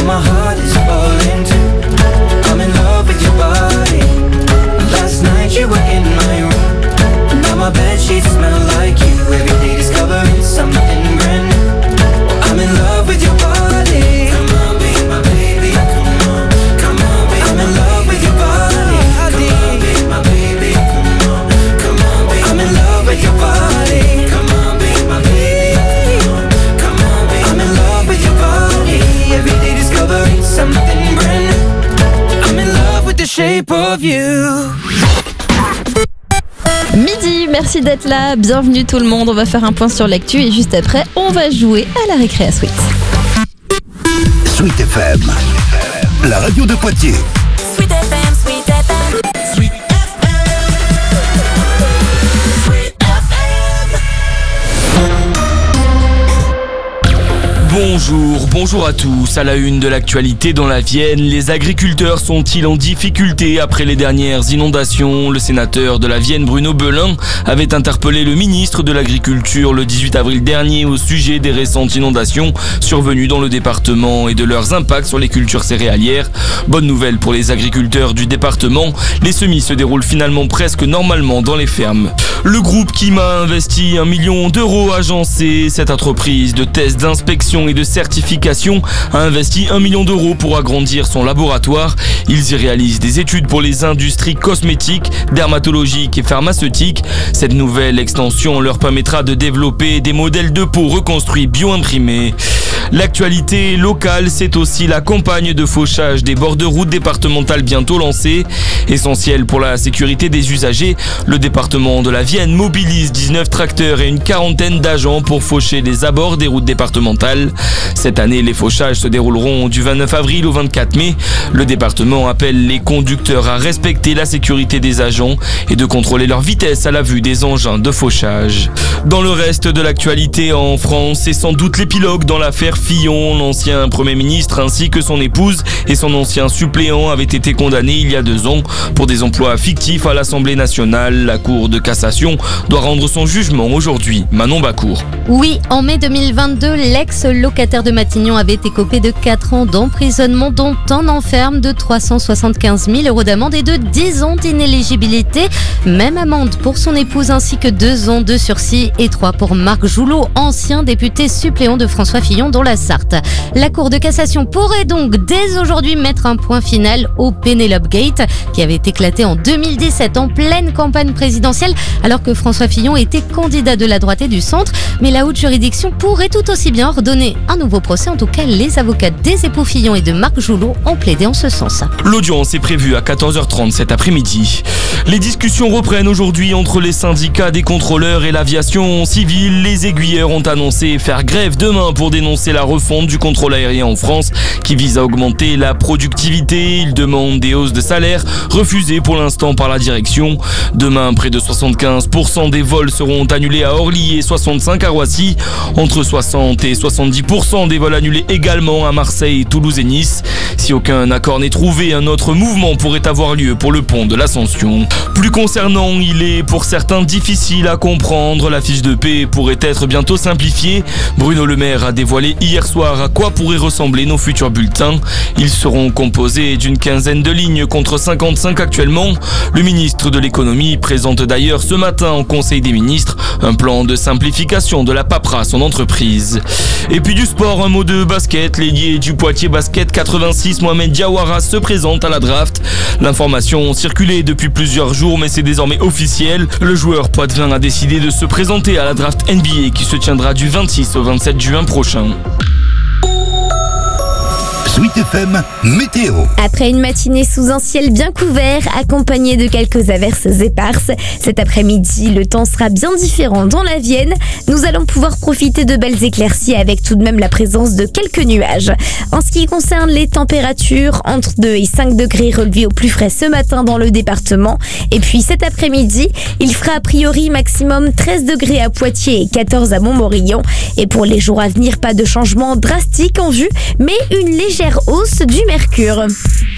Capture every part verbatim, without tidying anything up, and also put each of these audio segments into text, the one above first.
and my heart is falling too. I'm in love with your body. Last night you were in my room. Now my bedsheets smell like you. Every day discovering something brand new. I'm in love with your body. Come on, be my baby. Come on, come on, be I'm in love with your body. Come on, be my baby. Come on, come on, be I'm in love with your body. Come on, be my baby. Come on, be I'm in love with your body. Every day discovering something brand new. I'm in love with the shape of you. Midi, merci d'être là, bienvenue tout le monde, on va faire un point sur l'actu et juste après, on va jouer à la récré à Sweet. Sweet F M, la radio de Poitiers. Sweet F M, Sweet F M, Sweet F M, Sweet F M. Bonjour, bonjour à tous. À la une de l'actualité dans la Vienne, les agriculteurs sont-ils en difficulté après les dernières inondations? Le sénateur de la Vienne, Bruno Belin, avait interpellé le ministre de l'Agriculture le dix-huit avril dernier au sujet des récentes inondations survenues dans le département et de leurs impacts sur les cultures céréalières. Bonne nouvelle pour les agriculteurs du département, les semis se déroulent finalement presque normalement dans les fermes. Le groupe Kima a investi un million d'euros agencé. Cette entreprise de tests, d'inspection et de certification a investi un million d'euros pour agrandir son laboratoire. Ils y réalisent des études pour les industries cosmétiques, dermatologiques et pharmaceutiques. Cette nouvelle extension leur permettra de développer des modèles de peau reconstruits bio-imprimés. L'actualité locale, c'est aussi la campagne de fauchage des bords de route départementale bientôt lancée. Essentielle pour la sécurité des usagers, le département de la Vienne mobilise dix-neuf tracteurs et une quarantaine d'agents pour faucher les abords des routes départementales. Cette année, les fauchages se dérouleront du vingt-neuf avril au vingt-quatre mai. Le département appelle les conducteurs à respecter la sécurité des agents et de contrôler leur vitesse à la vue des engins de fauchage. Dans le reste de l'actualité en France, c'est sans doute l'épilogue dans l'affaire Fillon. L'ancien Premier ministre ainsi que son épouse et son ancien suppléant avaient été condamnés il y a deux ans pour des emplois fictifs à l'Assemblée nationale. La Cour de cassation doit rendre son jugement aujourd'hui. Manon Bacour. Oui, en mai deux mille vingt-deux, l'ex-locataire de Matignon avait été écopé de quatre ans d'emprisonnement, dont un enferme de trois cent soixante-quinze mille euros d'amende et de dix ans d'inéligibilité. Même amende pour son épouse ainsi que deux ans de sursis et trois pour Marc Joulot, ancien député suppléant de François Fillon dans la Sarthe. La Cour de cassation pourrait donc dès aujourd'hui mettre un point final au Penelope Gate qui avait éclaté en deux mille dix-sept en pleine campagne présidentielle alors que François Fillon était candidat de la droite et du centre. Mais la haute juridiction pourrait tout aussi bien ordonner un nouveau procès. En tout cas, les avocats des époux Fillon et de Marc Joulot ont plaidé en ce sens. L'audience est prévue à quatorze heures trente cet après-midi. Les discussions reprennent aujourd'hui entre les syndicats des contrôleurs et l'aviation civile. Les aiguilleurs ont annoncé faire grève demain pour dénoncer la refonte du contrôle aérien en France qui vise à augmenter la productivité. Ils demandent des hausses de salaire refusées pour l'instant par la direction. Demain, près de soixante-quinze pour cent des vols seront annulés à Orly et soixante-cinq à Roissy. Entre soixante et soixante-dix pour cent des vols annulés également à Marseille, Toulouse et Nice. Si aucun accord n'est trouvé, un autre mouvement pourrait avoir lieu pour le pont de l'Ascension. Plus concernant, il est pour certains difficile à comprendre. La fiche de paix pourrait être bientôt simplifiée. Bruno Le Maire a dévoilé hier soir à quoi pourraient ressembler nos futurs bulletins. Ils seront composés d'une quinzaine de lignes contre cinquante-cinq actuellement. Le ministre de l'économie présente d'ailleurs ce matin au Conseil des ministres un plan de simplification de la paperasse en entreprise. Et puis du sport, un mot de basket. L'ailier du Poitiers Basket quatre-vingt-six, Mohamed Diawara, se présente à la draft. L'information circulait depuis plusieurs jours, mais c'est désormais officiel. Le joueur poitevin a décidé de se présenter à la draft N B A qui se tiendra du vingt-six au vingt-sept juin prochain. Sweet F M météo. Après une matinée sous un ciel bien couvert, accompagnée de quelques averses éparses, cet après-midi, le temps sera bien différent dans la Vienne. Nous allons pouvoir profiter de belles éclaircies avec tout de même la présence de quelques nuages. En ce qui concerne les températures, entre deux et cinq degrés relevés au plus frais ce matin dans le département. Et puis cet après-midi, il fera a priori maximum treize degrés à Poitiers et quatorze à Montmorillon. Et pour les jours à venir, pas de changement drastique en vue, mais une légère hausse du mercure.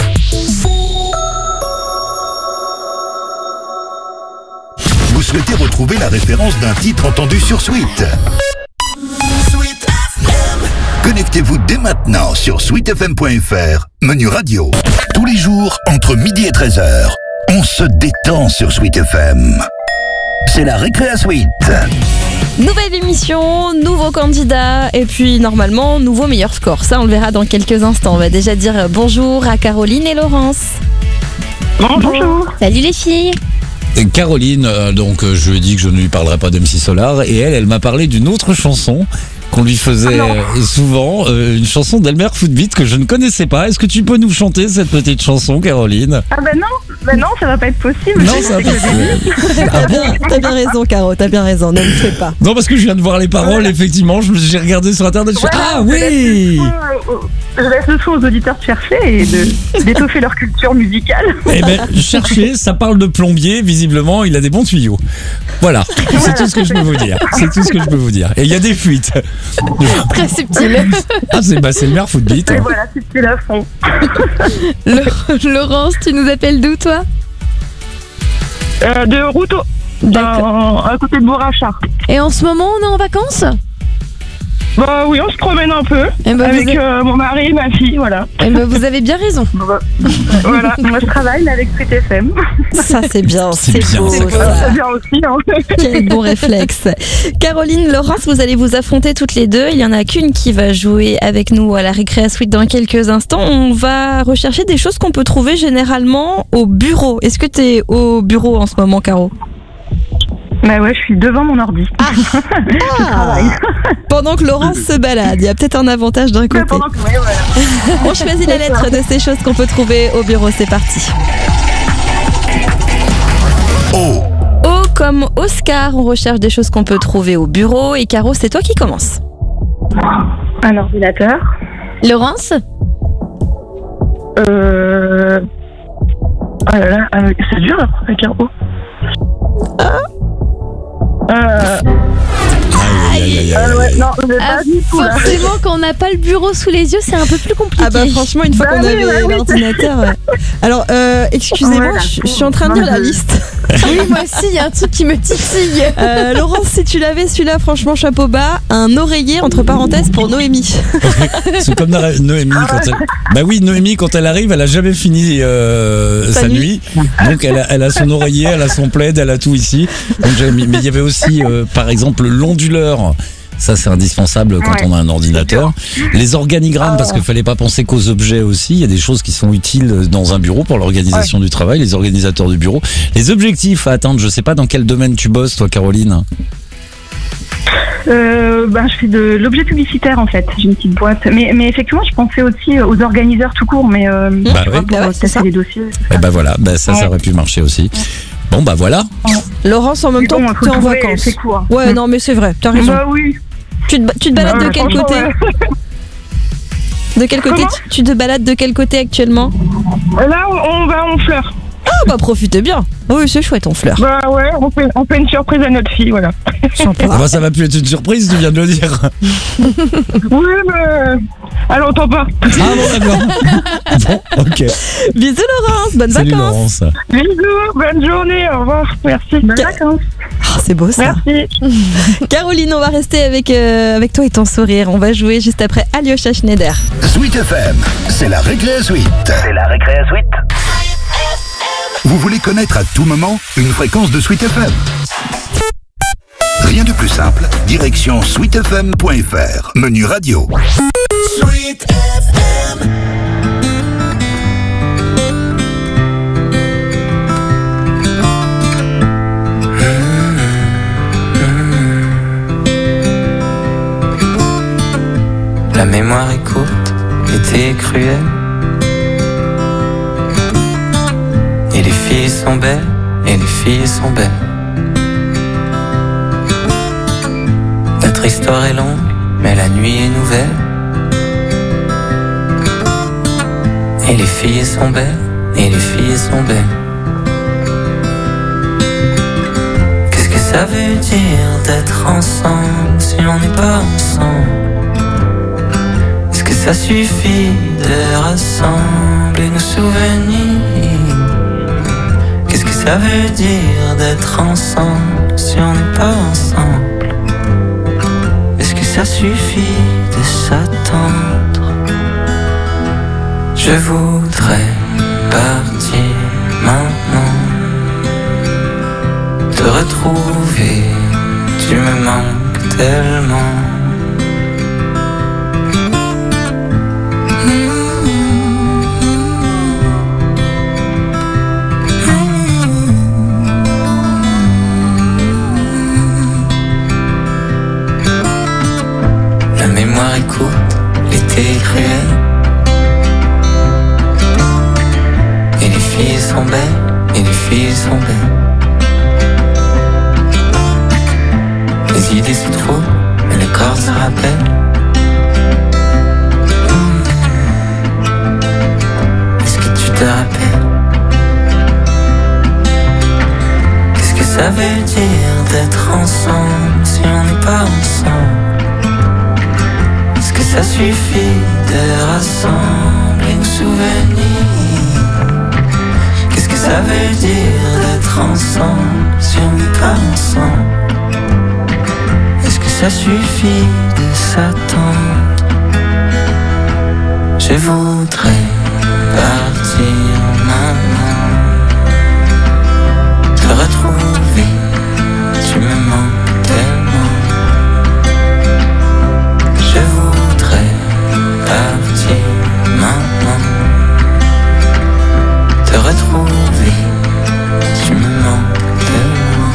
Vous souhaitez retrouver la référence d'un titre entendu sur Sweet? Sweet F M. Connectez Connectez-vous dès maintenant sur sweet f m point f r, menu radio. Tous les jours, entre midi et treize heures, on se détend sur Sweet F M. C'est la Récré à Sweet. Nouvelle émission, nouveau candidat et puis normalement nouveau meilleur score. Ça on le verra dans quelques instants. On va déjà dire bonjour à Caroline et Laurence. Bonjour. Salut les filles. Caroline, euh, donc euh, je lui ai dit que je ne lui parlerai pas d'M C Solar et elle, elle m'a parlé d'une autre chanson qu'on lui faisait euh, souvent, euh, une chanson d'Elmer Footbeat que je ne connaissais pas. Est-ce que tu peux nous chanter cette petite chanson, Caroline? Ah bah non, bah non, ça va pas être possible. Non, ça va pas être T'as bien, t'as bien raison, Caro, t'as bien raison, ne le fais pas. Non, parce que je viens de voir les paroles, effectivement, je me- j'ai regardé sur internet, je fais Voilà, ah je laisse oui. le soin, euh, Je laisse le soin aux auditeurs de chercher et de d'étoffer leur culture musicale. Eh ben, cherchez, ça parle de plombier, visiblement, il a des bons tuyaux. Voilà, c'est tout ce que je peux vous dire. C'est tout ce que je peux vous dire. Et il y a des fuites. Très subtil. Ah, c'est bah, c'est le maire Footbeat. Et voilà, c'est ce à fond. Le- Laurence, tu nous appelles d'où toi? Euh, de Routot, D'accord. à côté de Bourrachard. Et en ce moment on est en vacances? Bah oui, on se promène un peu Eh ben, avec vous, a- euh, mon mari et ma fille, voilà. eh ben, vous avez bien raison. Voilà, moi je travaille mais avec Sweet F M. Ça c'est bien, C'est c'est bien, beau. c'est ça. C'est bien aussi, hein. Quel bon réflexe. Caroline, Laurence, vous allez vous affronter toutes les deux. Il y en a qu'une qui va jouer avec nous à la Récré à Sweet dans quelques instants. On va rechercher des choses qu'on peut trouver généralement au bureau. Est-ce que tu es au bureau en ce moment, Caro? Bah ouais, je suis devant mon ordi. Je travaille. Pendant que Laurence se balade, il y a peut-être un avantage d'un côté. Pendant que, ouais, voilà. On choisit la lettre de ces choses qu'on peut trouver au bureau. C'est parti. O, O comme Oscar, on recherche des choses qu'on peut trouver au bureau. Et Caro, c'est toi qui commence. Un ordinateur. Laurence. Euh... Oh là là, euh, c'est dur là, avec un O. Euh... Aïe, aïe, aïe, Ah aïe, ouais, aïe. non, j'ai Ah, pas du tout là. forcément, quand on n'a pas le bureau sous les yeux, c'est un peu plus compliqué. Ah bah franchement, une fois Bah qu'on oui, avait bah oui. l'ordinateur... ouais. Alors, euh, excusez-moi, Ouais, je, là, je suis en train de non, lire la je- liste. Oui, moi aussi, il y a un truc qui me titille. Euh, Laurence, si tu l'avais celui-là, franchement, chapeau bas, un oreiller entre parenthèses pour Noémie. C'est comme Nora- Noémie quand elle... Bah oui, Noémie quand elle arrive, elle a jamais fini euh, Sa sa, nuit. nuit. Donc elle a, elle a son oreiller, elle a son plaid, elle a tout ici. Donc j'avais mis- mais il y avait aussi, euh, par exemple, l'onduleur. Ça, c'est indispensable quand Ouais. on a un ordinateur. Les organigrammes, parce qu'il fallait pas penser qu'aux objets aussi. Il y a des choses qui sont utiles dans un bureau pour l'organisation du travail, les organisateurs du bureau. Les objectifs à atteindre, je sais pas dans quel domaine tu bosses, toi, Caroline. Euh, ben, je fais de l'objet publicitaire en fait, j'ai une petite boîte. Mais, mais effectivement, je pensais aussi aux organiseurs tout court, mais euh, Bah tu ouais. vois, pour Bah ouais, euh, c'est passer ça. les dossiers. Eh ben voilà, ben ça, ça Ouais. aurait pu marcher aussi. Bon, bah voilà. Laurence, en même Mais temps, bon, faut t'es en trouver, vacances. c'est court. Ouais, non, mais c'est vrai, t'as raison. Bah oui. Tu te, ba- tu te balades Bah, de quel franchement, côté ouais. De quel côté Comment tu, tu te balades de quel côté actuellement? Là, on, on va en fleurs. Ah bah profitez bien. Oui, c'est chouette, on fleur. Bah ouais, on fait, on fait une surprise à notre fille, voilà. Sympa. Ah bah, ça va plus être une surprise, tu viens de le dire. Oui, mais elle entend pas. Ah bon, d'accord. Bon, ok. Bisous Laurence, bonnes Salut vacances. Laurence. Bisous, bonne journée, au revoir, merci. Bonnes Ca- vacances. Ah, c'est beau ça. Merci. Caroline, on va rester avec, euh, avec toi et ton sourire. On va jouer juste après Alyosha Schneider. Sweet F M, c'est la Récré à Sweet. C'est la Récré à Sweet. Vous voulez connaître à tout moment une fréquence de Sweet F M? Rien de plus simple, direction sweet f m point f r, menu radio. Sweet F M. La mémoire est courte, l'été est cruel. Et les filles sont belles, et les filles sont belles. Notre histoire est longue, mais la nuit est nouvelle. Et les filles sont belles, et les filles sont belles. Qu'est-ce que ça veut dire d'être ensemble si on n'est pas ensemble? Est-ce que ça suffit de rassembler nos souvenirs? Qu'est-ce que ça veut dire d'être ensemble si on n'est pas ensemble? Est-ce que ça suffit de s'attendre? Je voudrais partir maintenant, te retrouver, tu me manques tellement. La mémoire écoute l'été cruel, et les filles sont belles, et les filles sont belles. Les idées se trouvent, mais le corps se rappelle. Est-ce que tu te rappelles? Qu'est-ce que ça veut dire d'être ensemble si on n'est pas ensemble? Est-ce que ça suffit de rassembler nos souvenirs? Qu'est-ce que ça veut dire d'être ensemble si on n'est pas ensemble? Est-ce que ça suffit de s'attendre? Je voudrais partir maintenant, te retrouver, tu me manques tellement. Je voudrais partir maintenant, te retrouver, tu me manques tellement.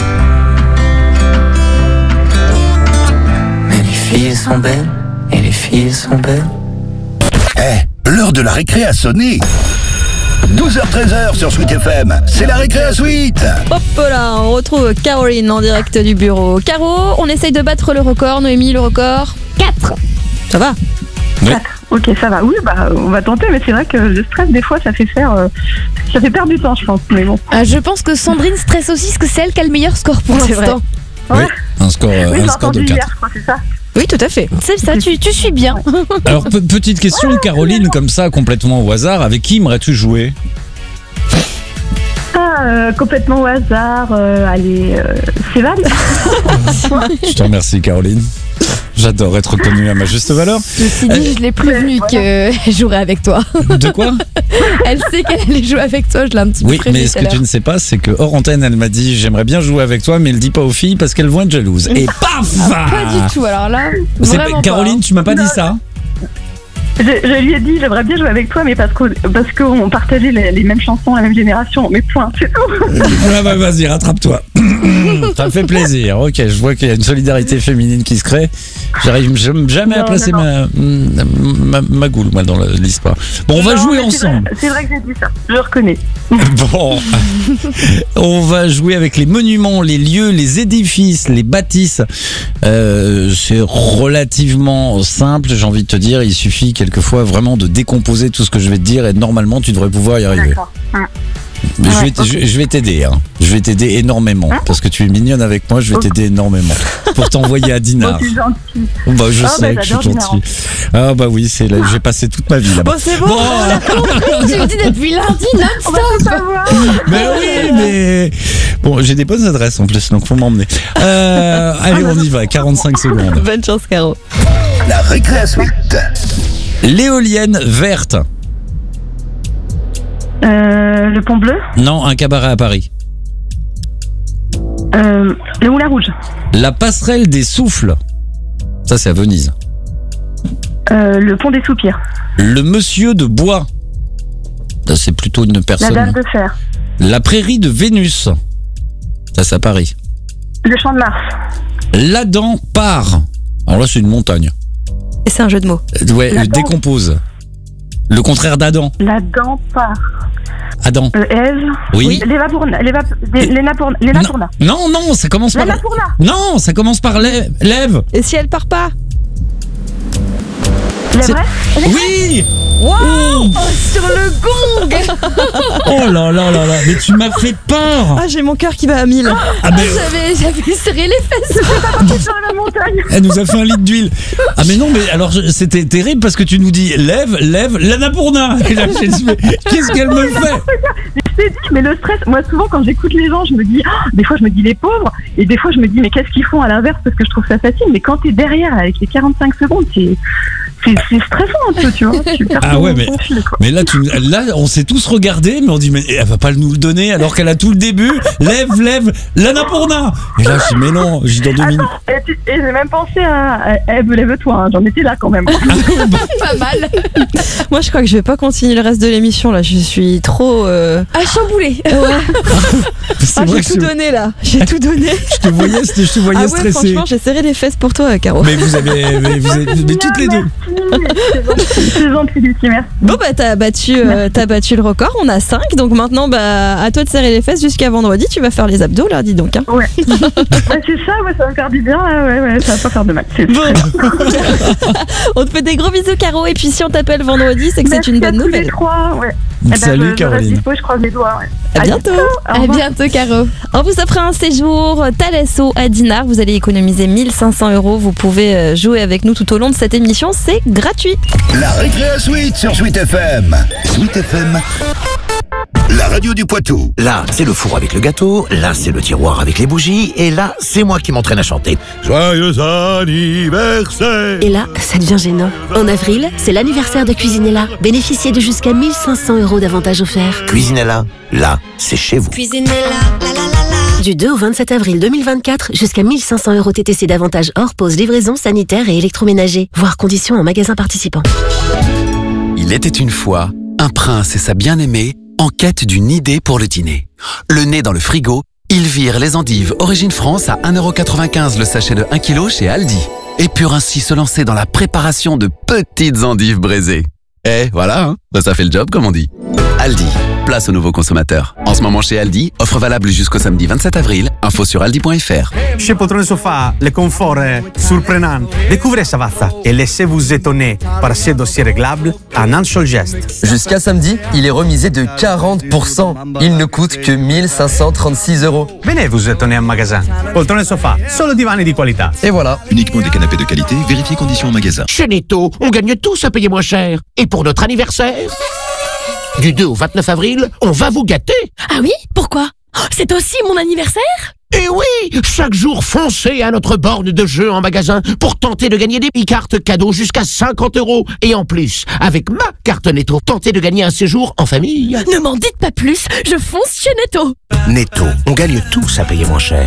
Mais les filles sont belles, et les filles sont belles. Eh, l'heure de la récré a sonné. douze heures treize sur Sweet F M, c'est la récré à Sweet. Hop là, on retrouve Caroline en direct du bureau. Caro, on essaye de battre le record. Noémie, le record quatre. Ça va? Oui. Ok, ça va. Oui, bah, on va tenter, mais c'est vrai que le stress, des fois, ça fait faire, euh, ça fait perdre du temps, je pense. Mais bon. Ah, je pense que Sandrine stresse aussi parce que c'est elle qui a le meilleur score pour C'est l'instant. Oui, Ouais. un score, euh, Oui, un j'ai score de entendu hier, quatre. je crois, c'est ça. Oui, tout à fait. C'est ça, tu, tu suis bien. Alors, pe- petite question, Caroline, comme ça, complètement au hasard, avec qui aimerais-tu jouer? Ah, euh, complètement au hasard. Euh, allez, euh, Céval. Je te remercie, Caroline. J'adore être reconnue à ma juste valeur. Ceci dit, je l'ai prévenue qu'elle jouerait avec toi. De quoi? Elle sait qu'elle allait jouer avec toi, je l'ai un petit peu Oui, prévenue mais ce tout à que tu l'heure. ne sais pas, c'est que hors antenne, elle m'a dit j'aimerais bien jouer avec toi, mais elle le dit pas aux filles parce qu'elles vont être jalouses. Et paf! Pas du tout, alors là, C'est- vraiment pas, Caroline, hein. tu m'as pas dit Non. ça? Je, je lui ai dit, j'aimerais bien jouer avec toi, mais parce qu'on parce qu'on partageait les, les mêmes chansons, la même génération. Mais point, c'est tout. Ah bah vas-y, rattrape-toi. Ça me fait plaisir. Ok, je vois qu'il y a une solidarité féminine qui se crée. J'arrive jamais à Non, placer non, Ma, ma, ma goule moi, dans la- l'histoire. Bon, on va Non, jouer mais c'est vrai- ensemble. C'est vrai que j'ai dit ça, je le reconnais. Bon, on va jouer avec les monuments, les lieux, les édifices, les bâtisses. Euh, c'est relativement simple, j'ai envie de te dire. Il suffit quelquefois vraiment de décomposer tout ce que je vais te dire et normalement tu devrais pouvoir y arriver. D'accord. Hum. Mais je Ouais, vais t- je, je vais t'aider, hein. Je vais t'aider énormément parce que tu es mignonne avec moi. Je vais Ok. t'aider énormément pour t'envoyer à Dinard. Oh, c'est gentil. Bah je Ah, sais bah, que je suis j'adore Dinard, gentil. Ah bah oui, c'est là, j'ai passé toute ma vie là-bas. Bon, c'est bon. Bon. Tu me dis depuis lundi On va non-stop. tout savoir. Mais oui, mais bon, j'ai des bonnes adresses en plus, donc faut m'emmener. Euh, allez, on y va. quarante-cinq secondes. Bonne chance, Caro. La récré à Sweet. L'éolienne verte. Euh, le pont bleu. Non, un cabaret à Paris. Euh, le Moulin Rouge. La passerelle des souffles. Ça, c'est à Venise. Euh, le pont des soupirs. Le monsieur de bois. Ça, c'est plutôt une La personne. Dame de fer. La prairie de Vénus. Ça, c'est à Paris. Le Champ de Mars. L'Adam part. Alors là, c'est une montagne. Et c'est un jeu de mots. Euh, Ouais, L'Adam. euh, décompose. Le contraire d'Adam. La dent par Adam. euh, Ève. Oui. L'évapourna. L'évap- l'é- L'énapourna. L'énapourna. Non, non, ça commence par. L'énapourna. Non, ça commence par lève. lève. Et si elle part pas? C'est C'est- vrai. Oui. Wow. Oh, ce sur le gong. Oh là là là là, mais tu m'as fait peur. Ah, j'ai mon cœur qui va à mille. Ah mais J'avais, j'avais serré les fesses. Sur la montagne. elle nous a fait un litre d'huile. Ah mais non, mais alors je- c'était terrible parce que tu nous dis lève, lève, l'Annapurna. Et là j'ai dit mais qu'est-ce qu'elle me fait? Je t'ai dit, mais le stress, moi souvent quand j'écoute les gens, je me dis, ah, des fois je me dis les pauvres, et des fois je me dis, mais qu'est-ce qu'ils font à l'inverse parce que je trouve ça facile. Mais quand t'es derrière avec les quarante-cinq secondes, c'est, c'est, c'est stressant un peu, tu vois. Tu perds Ah ton- ouais, mais- ton fil, quoi. Mais là, tu, là, on s'est tous regardés, mais on dit, mais elle va pas nous le donner alors qu'elle a tout le début. Lève, lève, l'Annapurna. Et là, je dis, mais non, j'ai dans deux minutes. Attends, et, tu- et j'ai même pensé à, à Eve, lève-toi, hein, j'en étais là quand même. Pas mal. Moi, je crois que je vais pas continuer le reste de l'émission là. Je suis trop. Euh... À chambouler. C'est Ah, vrai j'ai que tout je, donné là. J'ai tout donné. je te voyais, je te voyais Ah ouais, stressé. franchement, j'ai serré les fesses pour toi, Caro. Mais vous avez, mais, vous avez- mais toutes les deux. C'est gentil, c'est gentil, Lucie, merci. Bon bah t'as battu, euh, t'as battu le record. On a cinq, donc maintenant bah à toi de serrer les fesses jusqu'à vendredi. Tu vas faire les abdos là, dis donc. Hein. Ouais. ouais, c'est ça, ouais, ça va me faire du bien, là, ouais, ouais, ça va pas faire de mal. C'est Bon. très bien. On te fait des gros bisous, Caro. Et puis si on t'appelle vendredi, c'est que c'est Merci une à bonne tous les nouvelle. trois, ouais. Eh ben, Salut je- je reste Caroline. dispo, je croise les doigts, ouais. À bientôt. Au À revoir. bientôt, Caro. On vous offre un séjour Thalesso à Dinard. Vous allez économiser mille cinq cents euros. Vous pouvez euh, jouer avec nous tout au long de cette émission. C'est gratuit. La récréa suite sur Sweet F M. Sweet F M, la radio du Poitou. Là, c'est le four avec le gâteau, là, c'est le tiroir avec les bougies, et là, c'est moi qui m'entraîne à chanter. Joyeux anniversaire. Et là, ça devient gênant. En avril, c'est l'anniversaire de Cuisinella. Bénéficiez de jusqu'à mille cinq cents euros d'avantages offerts. Cuisinella, là, c'est chez vous. Du deux au vingt-sept avril deux mille vingt-quatre, jusqu'à mille cinq cents euros T T C d'avantages hors pause, livraison, sanitaire et électroménager. Voir conditions en magasin participant. Il était une fois un prince et sa bien-aimée en quête d'une idée pour le dîner. Le nez dans le frigo, ils virent les endives Origine France à un euro quatre-vingt-quinze le sachet de un kilo chez Aldi. Et purent ainsi se lancer dans la préparation de petites endives braisées. Eh, voilà, hein, ça fait le job comme on dit. Aldi, place aux nouveaux consommateurs. En ce moment chez Aldi, offre valable jusqu'au samedi vingt-sept avril. Info sur aldi point f r. Chez Poltrone Sofa, le confort est surprenant. Découvrez Savazza et laissez-vous étonner par ses dossiers réglables en un seul geste. Jusqu'à samedi, il est remisé de quarante pour cent. Il ne coûte que mille cinq cent trente-six euros. Venez vous étonner en magasin. Poltrone Sofa, solo divani di qualità. Et voilà. Uniquement des canapés de qualité, vérifiez conditions en magasin. Chez Netto, on gagne tous à payer moins cher. Et pour notre anniversaire, du deux au vingt-neuf avril, on va vous gâter. Ah oui? Pourquoi? C'est aussi mon anniversaire? Et oui, chaque jour, foncez à notre borne de jeu en magasin pour tenter de gagner des cartes cadeaux jusqu'à cinquante euros. Et en plus, avec ma carte Netto, tentez de gagner un séjour en famille. Ne m'en dites pas plus, je fonce chez Netto. Netto, on gagne tous à payer moins cher.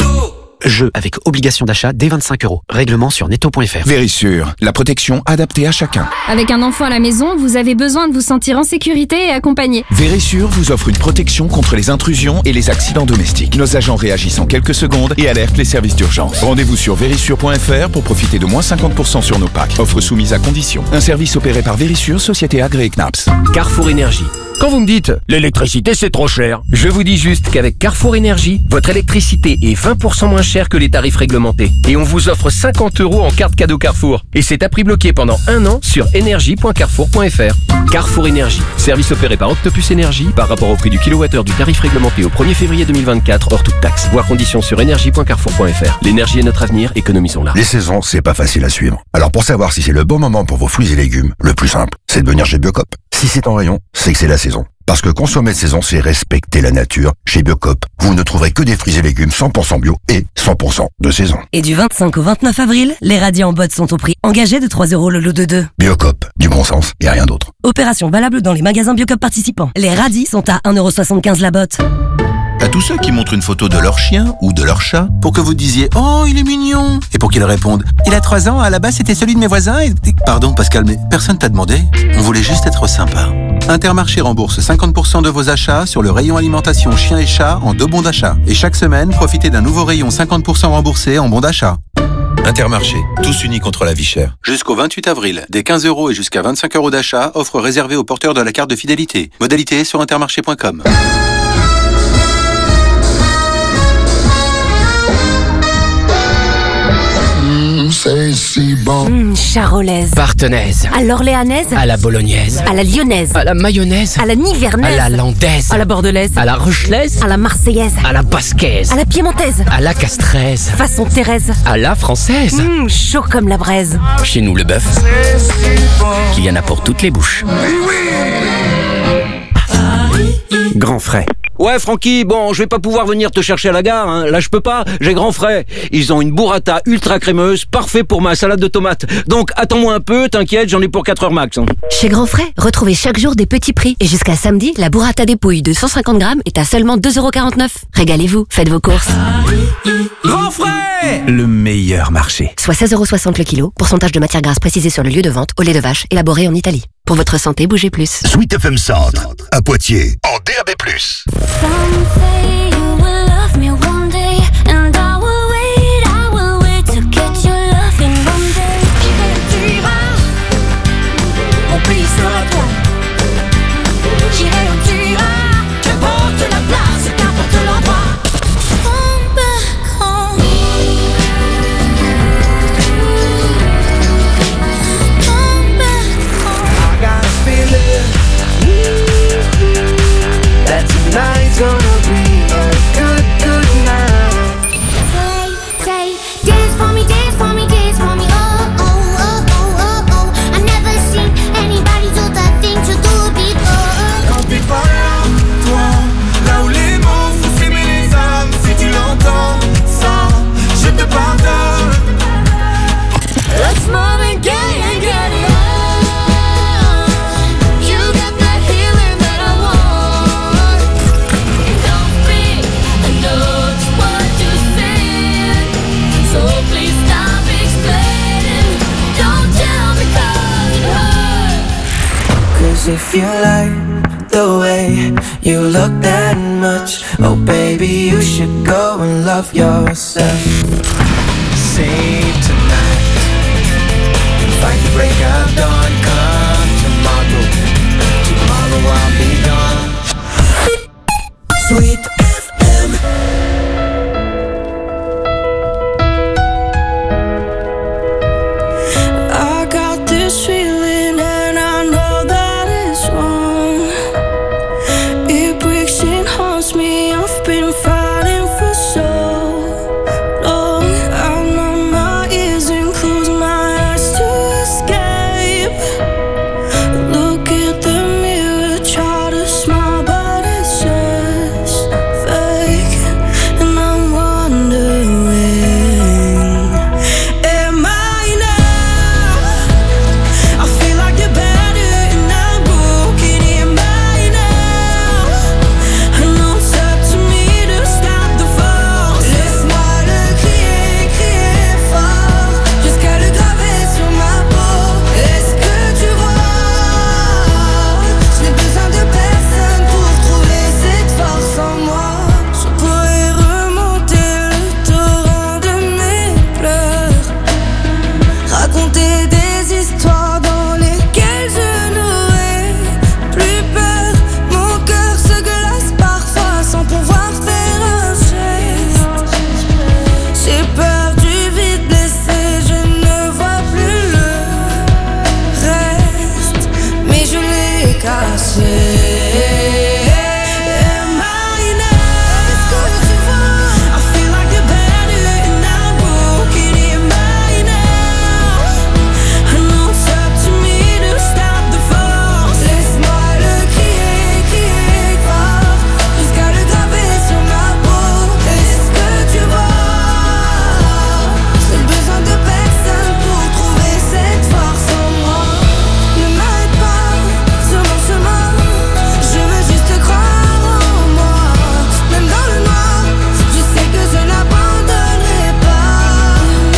Jeu avec obligation d'achat dès vingt-cinq euros. Règlement sur netto point f r. Vérissure, la protection adaptée à chacun. Avec un enfant à la maison, vous avez besoin de vous sentir en sécurité et accompagné. Vérissure vous offre une protection contre les intrusions et les accidents domestiques. Nos agents réagissent en quelques secondes et alertent les services d'urgence. Rendez-vous sur vérissure point f r pour profiter de moins cinquante pour cent sur nos packs. Offre soumise à condition. Un service opéré par Vérissure, société agréée C N A P S. Carrefour Énergie. Quand vous me dites l'électricité c'est trop cher, je vous dis juste qu'avec Carrefour Énergie, votre électricité est vingt pour cent moins chère que les tarifs réglementés. Et on vous offre cinquante euros en carte cadeau Carrefour. Et c'est à prix bloqué pendant un an sur énergie point carrefour point f r. Carrefour Énergie. Service opéré par Octopus Énergie par rapport au prix du kilowattheure du tarif réglementé au premier février deux mille vingt-quatre hors toute taxe. Voir conditions sur énergie point carrefour point f r. L'énergie est notre avenir, économisons-la. Les saisons, c'est pas facile à suivre. Alors pour savoir si c'est le bon moment pour vos fruits et légumes, le plus simple, c'est de venir chez Biocop. Si c'est en rayon, c'est que c'est la saison. Parce que consommer de saison, c'est respecter la nature. Chez Biocop, vous ne trouverez que des fruits et légumes cent pour cent bio et cent pour cent de saison. Et du vingt-cinq au vingt-neuf avril, les radis en botte sont au prix engagé de trois euros le lot de deux. Biocop, du bon sens et rien d'autre. Opération valable dans les magasins Biocop participants. Les radis sont à un euro soixante-quinze la botte. À tous ceux qui montrent une photo de leur chien ou de leur chat pour que vous disiez « Oh, il est mignon !» et pour qu'ils répondent « Il a trois ans, à la base c'était celui de mes voisins et... » Pardon Pascal, mais personne t'a demandé. On voulait juste être sympa. Intermarché rembourse cinquante pour cent de vos achats sur le rayon alimentation chien et chat en deux bons d'achat. Et chaque semaine, profitez d'un nouveau rayon cinquante pour cent remboursé en bons d'achat. Intermarché, tous unis contre la vie chère. Jusqu'au vingt-huit avril, des quinze euros et jusqu'à vingt-cinq euros d'achat, offre réservée aux porteurs de la carte de fidélité. Modalité sur intermarché point com. c'est si bon. Mmh, charolaise. Partenaise. À l'orléanaise. À la bolognaise. À la lyonnaise. À la mayonnaise. À la nivernaise. À la landaise. À la bordelaise. À la rochelaise. À la marseillaise. À la basquaise. À la piémontaise. À la castraise. Façon Thérèse. À la française. Mmh, chaud comme la braise. Chez nous, le bœuf, il y en a pour toutes les bouches. Grand frais. Ouais, Francky, bon, je vais pas pouvoir venir te chercher à la gare, hein. Là, je peux pas, j'ai grand frais. Ils ont une burrata ultra crémeuse, parfait pour ma salade de tomates. Donc, attends-moi un peu, t'inquiète, j'en ai pour quatre heures max. Hein. Chez Grand Frais, retrouvez chaque jour des petits prix. Et jusqu'à samedi, la burrata des pouilles de cent cinquante grammes est à seulement deux euros quarante-neuf. Régalez-vous, faites vos courses. Grand frais! Le meilleur marché. Soit seize euros soixante le kilo, pourcentage de matière grasse précisé sur le lieu de vente, au lait de vache, élaboré en Italie. Pour votre santé, bougez plus. Sweet F M Centre, à Poitiers, en D A B plus. Tonight's gonna be a good, good night. Say, say, dance for me, dance for me, dance for me. Oh, oh, oh, oh, oh, oh. I never seen anybody do the things you do before. Quand t'es pas là, toi, là où les mots font s'aimer les âmes. Si tu l'entends, ça, je te pardonne. Let's move and get it, get it. If you like the way you look that much, oh baby, you should go and love yourself. Save tonight, fight the break of dawn. Come tomorrow, tomorrow I'll be gone. Sweet F M. I got this feeling and I know that me, I've been fighting for so long. I numb my ears and close my eyes to escape. Look at the mirror, try to smile, but it's just fake. And I'm wondering, am I now? I feel like you're better and I'm broken. Am I now? I know it's up to me to stop the fall. Laisse-moi le crier, crier fort, jusqu'à le graver sur ma peau. Est-ce que tu vois? Je n'ai besoin de personne pour trouver cette force en moi. Je pourrais remonter le torrent de mes pleurs, raconter des histoires dans lesquelles je n'aurais plus peur. Mon cœur se glace parfois sans pouvoir faire un geste. J'ai peur du vide laissé, je ne vois plus le reste, mais je l'ai caché. Am I now? Est-ce que tu vois? I feel like you're better and I'm broken. Am I now? I know it's up to me to stop the force. Laisse-moi le crier, crier fort, jusqu'à le graver sur ma peau. Est-ce que tu vois? J'ai besoin de personne pour trouver cette force en moi. Ne m'arrête pas sur mon chemin, je veux juste croire en moi. Même dans le noir, je sais que je n'abandonnerai pas.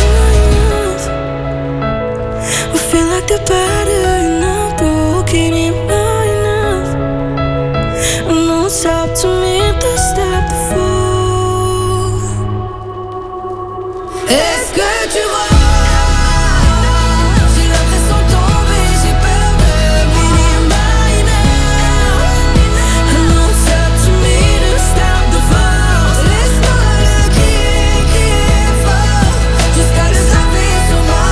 I feel like the better and I'm broken. Am I enough? I know it's up to me to stop the fall. Est-ce que tu vois? J'ai l'impression de tomber, j'ai peur de mourir. Am I now? I know it's up to me to stop the fall. Laisse-moi le crier, crier fort, jusqu'à le graver sur ma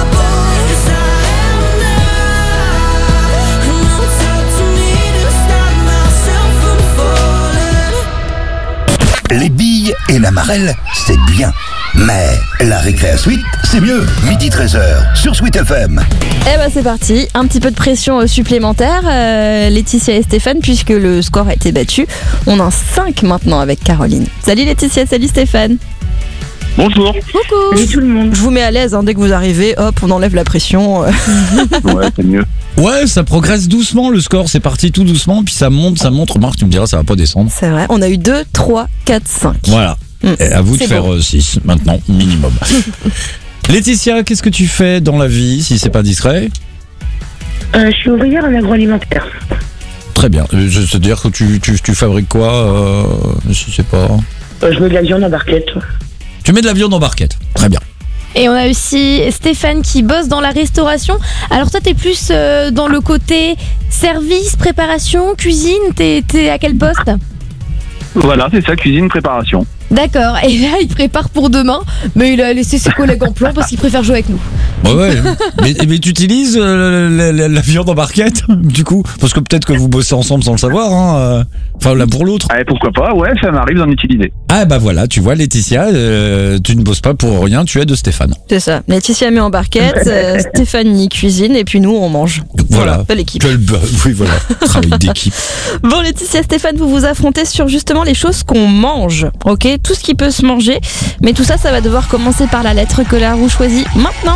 Et la marelle, c'est bien. Mais la récré suite, c'est mieux. Midi treize heures sur Sweet F M. Eh ben c'est parti, un petit peu de pression euh, supplémentaire, euh, Laetitia et Stéphane, puisque le score a été battu. On en a cinq maintenant avec Caroline. Salut Laetitia, salut Stéphane. Bonjour. Coucou. Salut tout le monde. Je vous mets à l'aise, hein, dès que vous arrivez, hop, on enlève la pression. Ouais, c'est mieux. Ouais, ça progresse doucement le score, c'est parti tout doucement, puis ça monte, ça monte. Remarque, tu me diras, ça va pas descendre. C'est vrai, on a eu deux, trois, quatre, cinq. Voilà. Et à vous de C'est faire beau. six maintenant, minimum. Laetitia, qu'est-ce que tu fais dans la vie, si c'est pas discret? Euh, je suis ouvrière en agroalimentaire. Très bien. Euh, je- C'est-à-dire que tu, tu, tu fabriques quoi euh, Je sais pas. Euh, je mets de la viande en barquette. Tu mets de la viande en barquette. Très bien. Et on a aussi Stéphane qui bosse dans la restauration. Alors toi, t'es plus euh, dans le côté service, préparation, cuisine. T'es, t'es à quel poste? Voilà, c'est ça, cuisine, préparation. D'accord. Et là, il prépare pour demain, mais il a laissé ses collègues en plan parce qu'il préfère jouer avec nous. Ouais, ouais. mais, mais tu utilises euh, la, la- la viande en barquette, du coup? Parce que peut-être que vous bossez ensemble sans le savoir, hein. euh. Enfin, l'un pour l'autre. Ah, pourquoi pas, ouais, ça m'arrive d'en utiliser. Ah, bah voilà, tu vois, Laetitia, euh, tu ne bosses pas pour rien, tu aides Stéphane. C'est ça, Laetitia met en barquette, euh, Stéphanie cuisine et puis nous on mange. Voilà. de l'équipe. Quel b- oui, voilà. Travail d'équipe. Bon Laetitia, Stéphane, vous vous affrontez sur justement les choses qu'on mange, ok? Tout ce qui peut se manger, mais tout ça, ça va devoir commencer par la lettre que la roue choisit maintenant.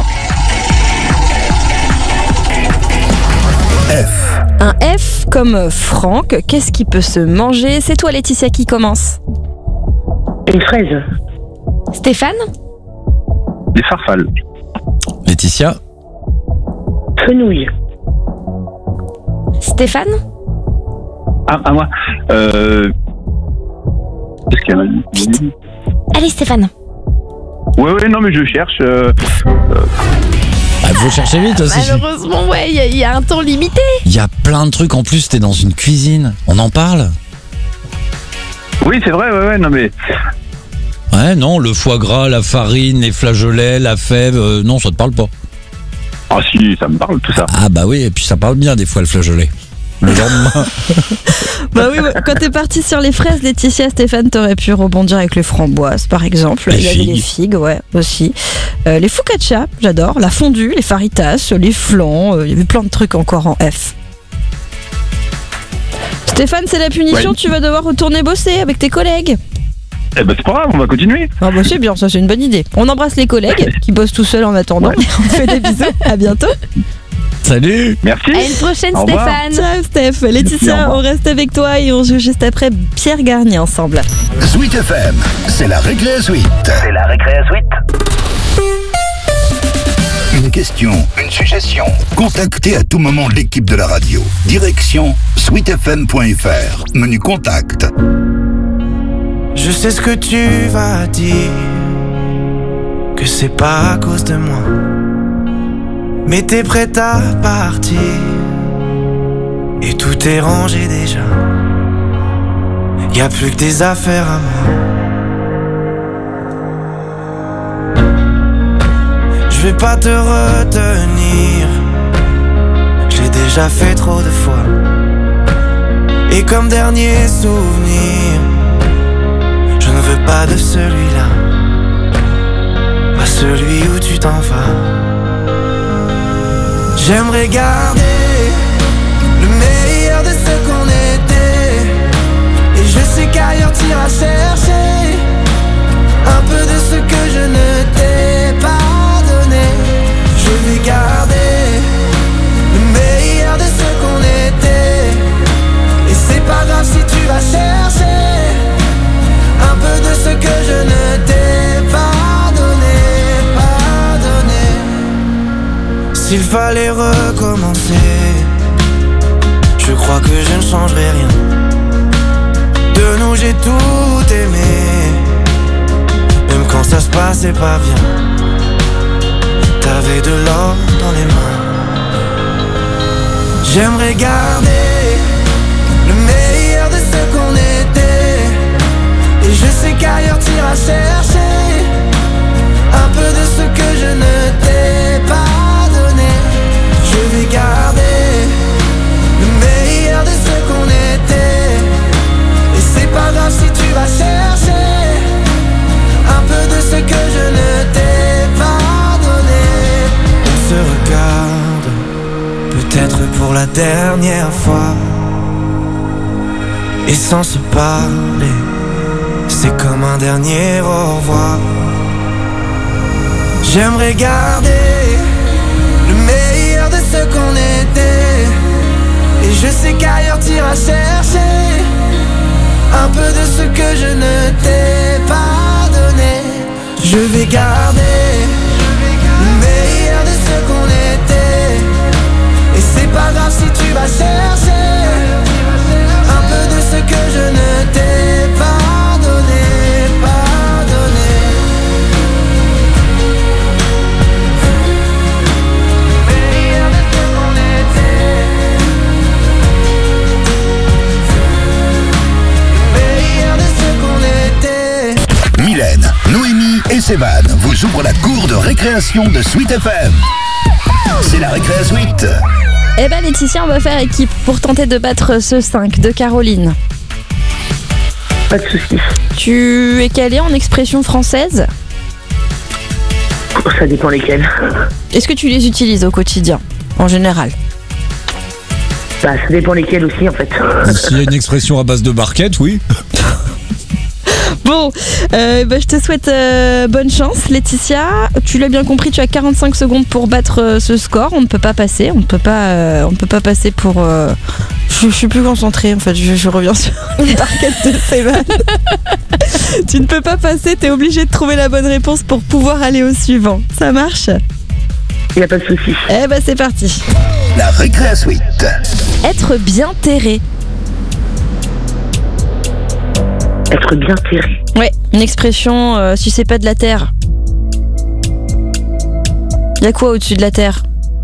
F. Un F comme Franck, qu'est-ce qui peut se manger? C'est toi Laetitia qui commence. Une fraise. Stéphane? Des farfales. Laetitia? Fenouil. Stéphane? Ah, à moi. Euh... Qu'est-ce qu'il y a? Allez Stéphane. Ouais, ouais, non, mais je cherche. Euh... Ah, faut chercher vite aussi. Malheureusement, ouais, il y a- il y, a un temps limité. Il y a plein de trucs. En plus, t'es dans une cuisine. On en parle? Oui, c'est vrai, ouais, ouais, non, mais. Ouais, non, le foie gras, la farine, les flageolets, la fève, euh, non, ça te parle pas. Ah, si, ça me parle, tout ça. Ah, bah oui, et puis ça parle bien des fois le flageolet. Le lendemain. Bah oui, quand t'es parti sur les fraises, Laetitia, Stéphane, t'aurais pu rebondir avec les framboises, par exemple. Les Il y avait figues. les figues, ouais, aussi. Euh, les focaccia, j'adore. La fondue, les faritas, les flancs. euh, Il y avait plein de trucs encore en F. Stéphane, c'est la punition. Ouais. Tu vas devoir retourner bosser avec tes collègues. Eh ben, c'est pas grave, on va continuer. Ah bah c'est bien, ça c'est une bonne idée. On embrasse les collègues qui bossent tout seuls en attendant. On te fait des bisous. À bientôt. Salut. Merci. À une prochaine Au revoir. Stéphane. Ciao Steph. Merci, au Laetitia, revoir. on reste avec toi et on joue juste après Pierre Garnier ensemble. Sweet F M, c'est la récré suite. C'est la récré suite. Une question, une suggestion. Contactez à tout moment l'équipe de la radio. Direction sweet f m point f r. Menu contact. Je sais ce que tu vas dire, que c'est pas à cause de moi. Mais t'es prête à partir, et tout est rangé déjà. Y a plus que des affaires à moi. Je vais pas te retenir, je l'ai déjà fait trop de fois. Et comme dernier souvenir, je ne veux pas de celui-là, pas celui où tu t'en vas. J'aimerais garder le meilleur de ce qu'on était, et je sais qu'ailleurs t'iras chercher un peu de ce que je ne t'ai pas donné. Je vais garder le meilleur de ce qu'on était, et c'est pas grave si tu vas chercher un peu de ce que je ne t'ai pas donné, pas donné. S'il fallait recommencer, je crois que je ne changerai rien. De nous j'ai tout aimé, même quand ça se passait pas bien. T'avais de l'or dans les mains. J'aimerais garder le meilleur de ce qu'on était, et je sais qu'ailleurs t'iras chercher un peu de ce que je ne t'ai pas donné. Je vais garder le meilleur de ce qu'on était, et c'est pas grave si tu vas chercher dernière fois. Et sans se parler, c'est comme un dernier au revoir. J'aimerais garder le meilleur de ce qu'on était. Et je sais qu'ailleurs t'iras chercher un peu de ce que je ne t'ai pas donné. Je vais garder le meilleur de ce qu'on était. Et c'est pas grave si tu vas chercher un peu de ce que je ne t'ai pas donné, pas donné. Meilleur de ce qu'on était. Meilleur de ce qu'on était. Mylène, Noémie et Sévan vous ouvrent la cour de récréation de Sweet F M. C'est la récré à Sweet. Eh ben Laetitia, on va faire équipe pour tenter de battre ce cinq de Caroline. Pas de soucis. Tu es calée en expressions françaises? Ça dépend lesquelles. Est-ce que tu les utilises au quotidien, en général? Bah, ça dépend lesquelles aussi, en fait. S'il y a une expression à base de barquette, oui. Bon, euh, bah, je te souhaite euh, bonne chance, Laetitia. Tu l'as bien compris, tu as quarante-cinq secondes pour battre euh, ce score. On ne peut pas passer, on ne peut pas, euh, on ne peut pas passer pour. Euh... Je, je suis plus concentrée, en fait. Je, je reviens sur une barquette de Sévan. Tu ne peux pas passer, t'es obligé de trouver la bonne réponse pour pouvoir aller au suivant. Ça marche? Il n'y a pas de souci. Eh ben, c'est parti. La récré à Sweet. Être bien terré. Être bien terré. Ouais, une expression, euh, si c'est pas de la terre. Y'a quoi au-dessus de la terre?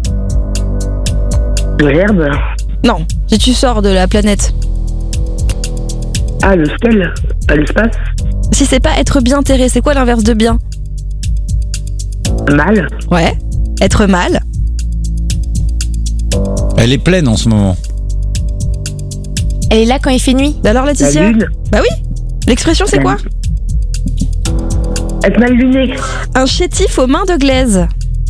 De l'herbe. Non, si tu sors de la planète. Ah, le ciel. Pas l'espace. Si c'est pas être bien terré, c'est quoi l'inverse de bien? Mal. Ouais, être mal. Elle est pleine en ce moment. Elle est là quand il fait nuit. Alors Laetitia? La lune. Bah oui. L'expression c'est La quoi? Être mal luné. Un chétif aux mains de glaise.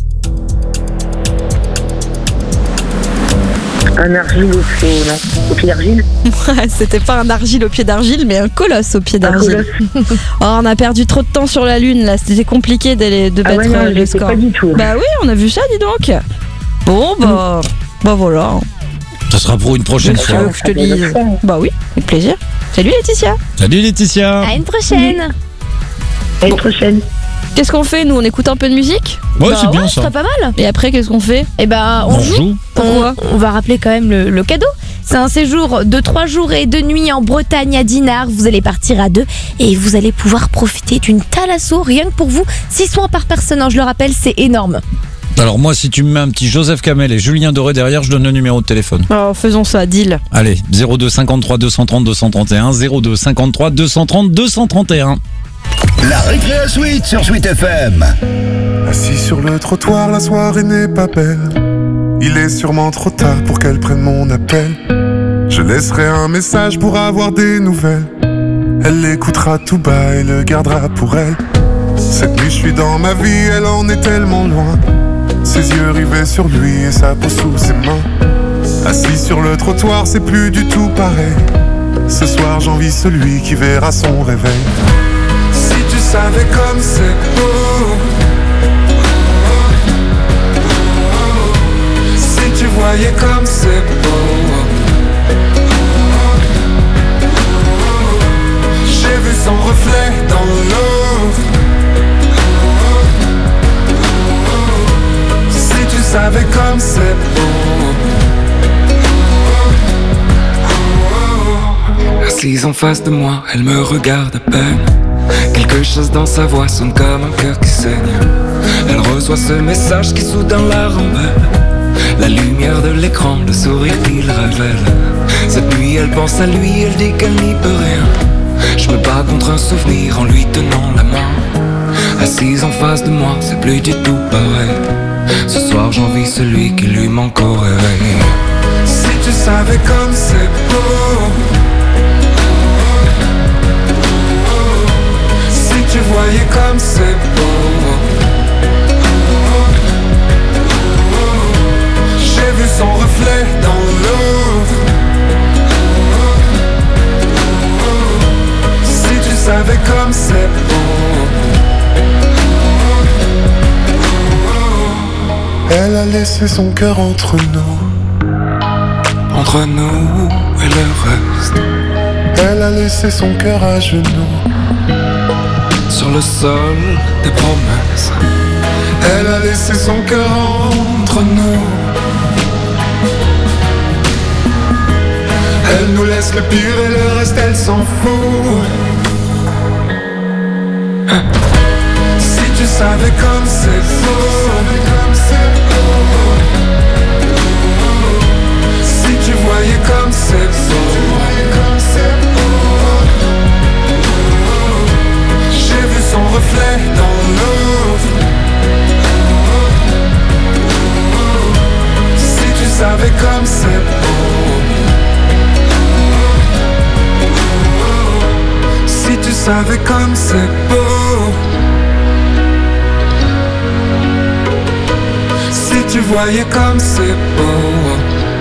Un argile au pied, non, au pied d'argile. C'était pas un argile au pied d'argile, mais un colosse au pied d'argile. Oh, on a perdu trop de temps sur la lune là, c'était compliqué d'aller de Ah battre ouais, non, le je sais score. pas du tout. Bah oui, on a vu ça, dis donc. Bon bah, bah voilà. Ça sera pour une prochaine Tu fois. veux que je te lise? Bah oui, avec plaisir. Salut Laetitia. Salut Laetitia. À une prochaine. À une prochaine. Qu'est-ce qu'on fait nous? On écoute un peu de musique? Ouais, Bah c'est bien ouais, ça. ce serait pas mal. Et après qu'est-ce qu'on fait? Et ben on, On joue. joue. Pourquoi? on, on va rappeler quand même le, le cadeau. C'est un séjour de trois jours et deux nuits en Bretagne à Dinard. Vous allez partir à deux et vous allez pouvoir profiter d'une thalasso rien que pour vous. Six soins par personne, hein, je le rappelle, c'est énorme. Alors moi, si tu me mets un petit Joseph Kamel et Julien Doré derrière, je donne le numéro de téléphone. Alors faisons ça, deal. Allez, zéro deux cinquante-trois deux cent trente deux cent trente et un, zéro deux cinquante-trois deux cent trente deux cent trente et un. La récré à Sweet sur Sweet F M. Assis sur le trottoir, la soirée n'est pas belle. Il est sûrement trop tard pour qu'elle prenne mon appel. Je laisserai un message pour avoir des nouvelles. Elle l'écoutera tout bas et le gardera pour elle. Cette nuit je suis dans ma vie, elle en est tellement loin. Ses yeux rivés sur lui et sa peau sous ses mains. Assis sur le trottoir, c'est plus du tout pareil. Ce soir j'envie celui qui verra son réveil. Si tu savais comme c'est beau, si tu voyais comme c'est beau. J'ai vu son reflet dans l'eau. Si tu savais comme c'est beau. Assise en face de moi, elle me regarde à peine. Quelque chose dans sa voix sonne comme un cœur qui saigne. Elle reçoit ce message qui soudain la rembelle. La lumière de l'écran, le sourire qu'il révèle. Cette nuit elle pense à lui, elle dit qu'elle n'y peut rien. Je me bats contre un souvenir en lui tenant la main. Assise en face de moi, c'est plus du tout pareil. Ce soir j'envie celui qui lui manque au réveil. Si tu savais comme c'est beau. Si tu voyais comme c'est beau. J'ai vu son reflet dans l'eau. Elle a laissé son cœur entre nous, entre nous et le reste. Elle a laissé son cœur à genoux, sur le sol des promesses. Elle a laissé son cœur entre nous. Elle nous laisse le pire et le reste elle s'en fout. Si tu savais comme c'est beau, si tu voyais comme c'est beau, j'ai vu son reflet dans l'eau. Si tu savais comme c'est beau, si tu savais comme c'est beau, si tu voyais comme c'est beau.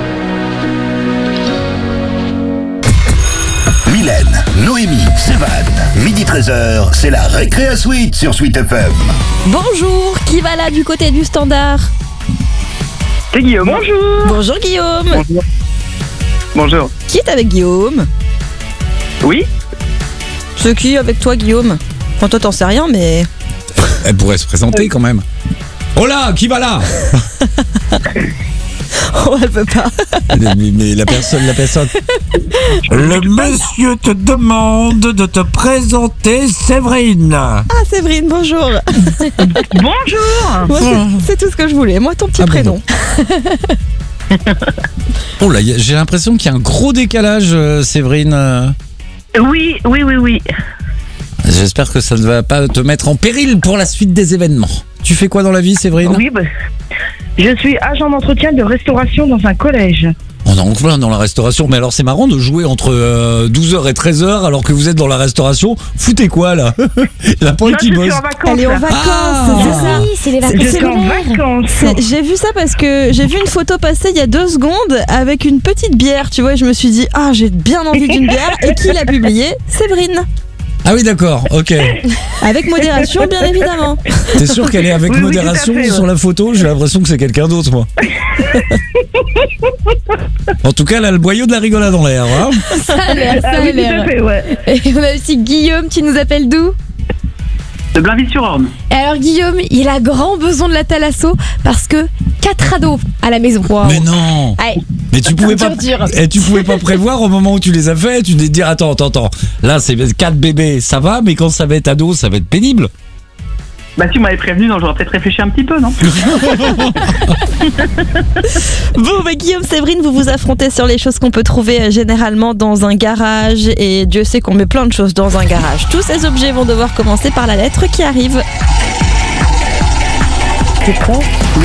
Mylène, Noémie, Sévan, midi treize heures, c'est la Récréa Suite sur Suite F M. Bonjour, qui va là du côté du standard? C'est Guillaume. Bonjour. Bonjour Guillaume. Bonjour. Bonjour. Qui est avec Guillaume? Oui. C'est qui avec toi Guillaume? Enfin toi t'en sais rien mais... Elle pourrait se présenter quand même. Oh là, qui va là? Oh, elle veut pas. mais, mais la personne, la personne. Le monsieur te demande de te présenter Séverine. Ah Séverine, bonjour. Bonjour. Moi, c'est, c'est tout ce que je voulais. Moi ton petit ah, prénom. Bon, bon. Oh là, j'ai l'impression qu'il y a un gros décalage, euh, Séverine. Oui, oui, oui, oui. J'espère que ça ne va pas te mettre en péril pour la suite des événements. Tu fais quoi dans la vie, Séverine? Oui, bah, je suis agent d'entretien de restauration dans un collège. On est en plein dans la restauration, mais alors c'est marrant de jouer entre euh, douze heures et treize heures alors que vous êtes dans la restauration. Foutez quoi là? La pointe qui bosse. Elle est en vacances, ah, c'est ça. Oui, c'est les vacances. Je suis en vacances. C'est, j'ai vu ça parce que j'ai vu une photo passer il y a deux secondes avec une petite bière, tu vois, et je me suis dit, ah, j'ai bien envie d'une bière. Et qui l'a publiée? Séverine. Ah oui, d'accord, ok. Avec modération, bien évidemment. T'es sûr qu'elle est avec oui, modération oui, fait, sur ouais. la photo? J'ai l'impression que c'est quelqu'un d'autre, moi. En tout cas, elle a le boyau de la rigolade dans l'air. Hein. Ça a l'air, ça a ah, oui, l'air. fait, ouais. Et on a aussi Guillaume qui nous appelle d'où? De Blainville-sur-Orne. Et alors Guillaume, il a grand besoin de la thalasso parce que quatre ados à la maison. Wow. Mais non. Allez. Mais tu pouvais pas, et tu pouvais pas prévoir au moment où tu les as fait. Tu devais te dire attends, attends, attends. Là, c'est quatre bébés, ça va, mais quand ça va être ado, ça va être pénible. Bah si vous m'avez prévenu, donc j'aurais peut-être réfléchi un petit peu, non? Bon, bah Guillaume, Séverine, vous vous affrontez sur les choses qu'on peut trouver généralement dans un garage. Et Dieu sait qu'on met plein de choses dans un garage. Tous ces objets vont devoir commencer par la lettre qui arrive. C'est quoi?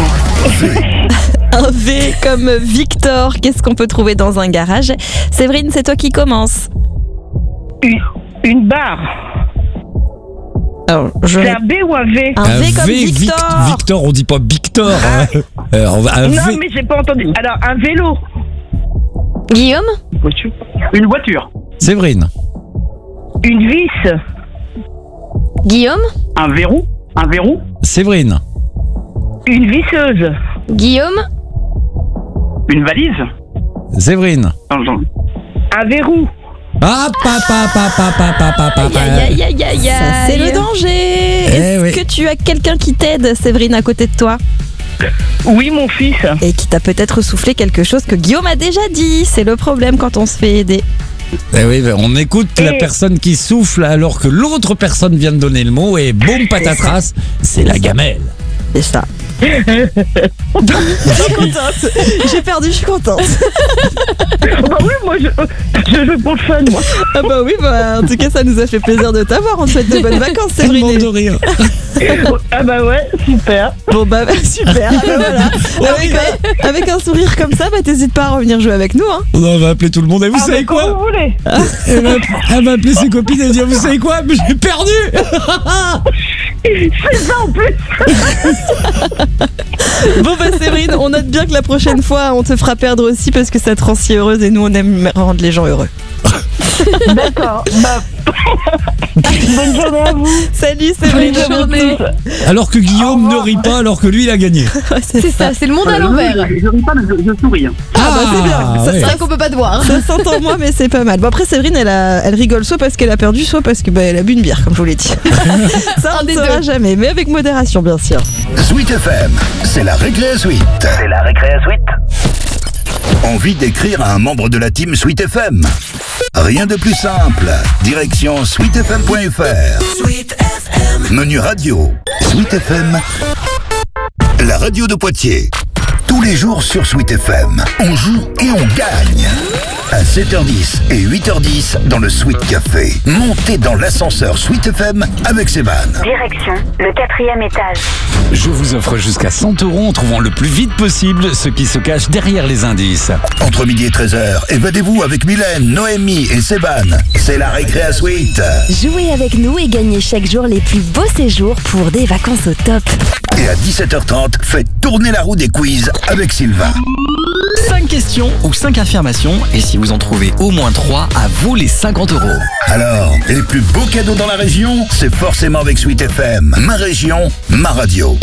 Un V comme Victor. Qu'est-ce qu'on peut trouver dans un garage? Séverine, c'est toi qui commence. Une, une barre. Alors, je... C'est un B ou un V? Un, un V comme v, Victor. Vic- Victor, on dit pas Victor. Ah. Hein. Alors, un non, v... mais j'ai pas entendu. Alors, un vélo. Guillaume? Une voiture. Une voiture. Séverine. Une vis. Guillaume? Un verrou. Un verrou. Séverine. Une visseuse. Guillaume? Une valise. Séverine. Un verrou. Ah, papa, papa, papa, papa. Aïe, aïe, aïe, aïe, aïe. C'est le danger. Eh Est-ce oui. que tu as quelqu'un qui t'aide, Séverine, à côté de toi? Oui, mon fils. Et qui t'a peut-être soufflé quelque chose que Guillaume a déjà dit. C'est le problème quand on se fait aider. Eh oui, on écoute Et... la personne qui souffle alors que l'autre personne vient de donner le mot et boum, patatras, c'est la gamelle. C'est ça. Je suis contente. J'ai perdu, je suis contente. Bah oui, moi je, je joue pour le fun, moi. Ah bah oui, bah, en tout cas ça nous a fait plaisir de t'avoir. On te souhaite de bonnes vacances, Séverine. Tellement de rire. Ah bah ouais, super. Bon bah super, ah bah voilà. Avec, un, avec un sourire comme ça, bah t'hésites pas à revenir jouer avec nous, hein. On va appeler tout le monde et vous Ah savez bah, quoi quand vous voulez. Elle va, elle va appeler ses copines et dire vous savez quoi, mais j'ai perdu. C'est ça en plus. Bon bah Séverine, on note bien que la prochaine fois on te fera perdre aussi parce que ça te rend si heureuse et nous on aime rendre les gens heureux. D'accord. Bah... Bonne journée à vous. Salut, c'est bonne journée. Alors que Guillaume ne rit pas alors que lui il a gagné. C'est ça, c'est le monde à l'envers. Je, je ris pas, mais je, je souris. Hein. Ah, bah c'est bien. Ça, ouais. C'est vrai qu'on peut pas te voir. Ça s'entend moins, mais c'est pas mal. Bon, après, Séverine, elle, a, elle rigole soit parce qu'elle a perdu, soit parce qu'elle bah, a bu une bière, comme je vous l'ai dit. Ça, on ne saura jamais, mais avec modération, bien sûr. Sweet F M, c'est la récré suite. C'est la récré suite. Envie d'écrire à un membre de la team Sweet F M? Rien de plus simple. Direction sweet f m point f r. Sweet F M. Menu radio. Sweet F M. La radio de Poitiers. Tous les jours sur Sweet F M, on joue et on gagne. À sept heures dix et huit heures dix dans le Sweet Café. Montez dans l'ascenseur Sweet F M avec Sévan. Direction le quatrième étage. Je vous offre jusqu'à cent euros en trouvant le plus vite possible ce qui se cache derrière les indices. Entre midi et treize heures, évadez-vous avec Mylène, Noémie et Sévan. C'est la récré à Sweet. Jouez avec nous et gagnez chaque jour les plus beaux séjours pour des vacances au top. Et à dix-sept heures trente, faites tourner la roue des quiz avec Sylvain. cinq questions ou cinq affirmations, et si vous en trouvez au moins trois, à vous les cinquante euros. Alors, les plus beaux cadeaux dans la région, c'est forcément avec Sweet F M. Ma région, ma radio.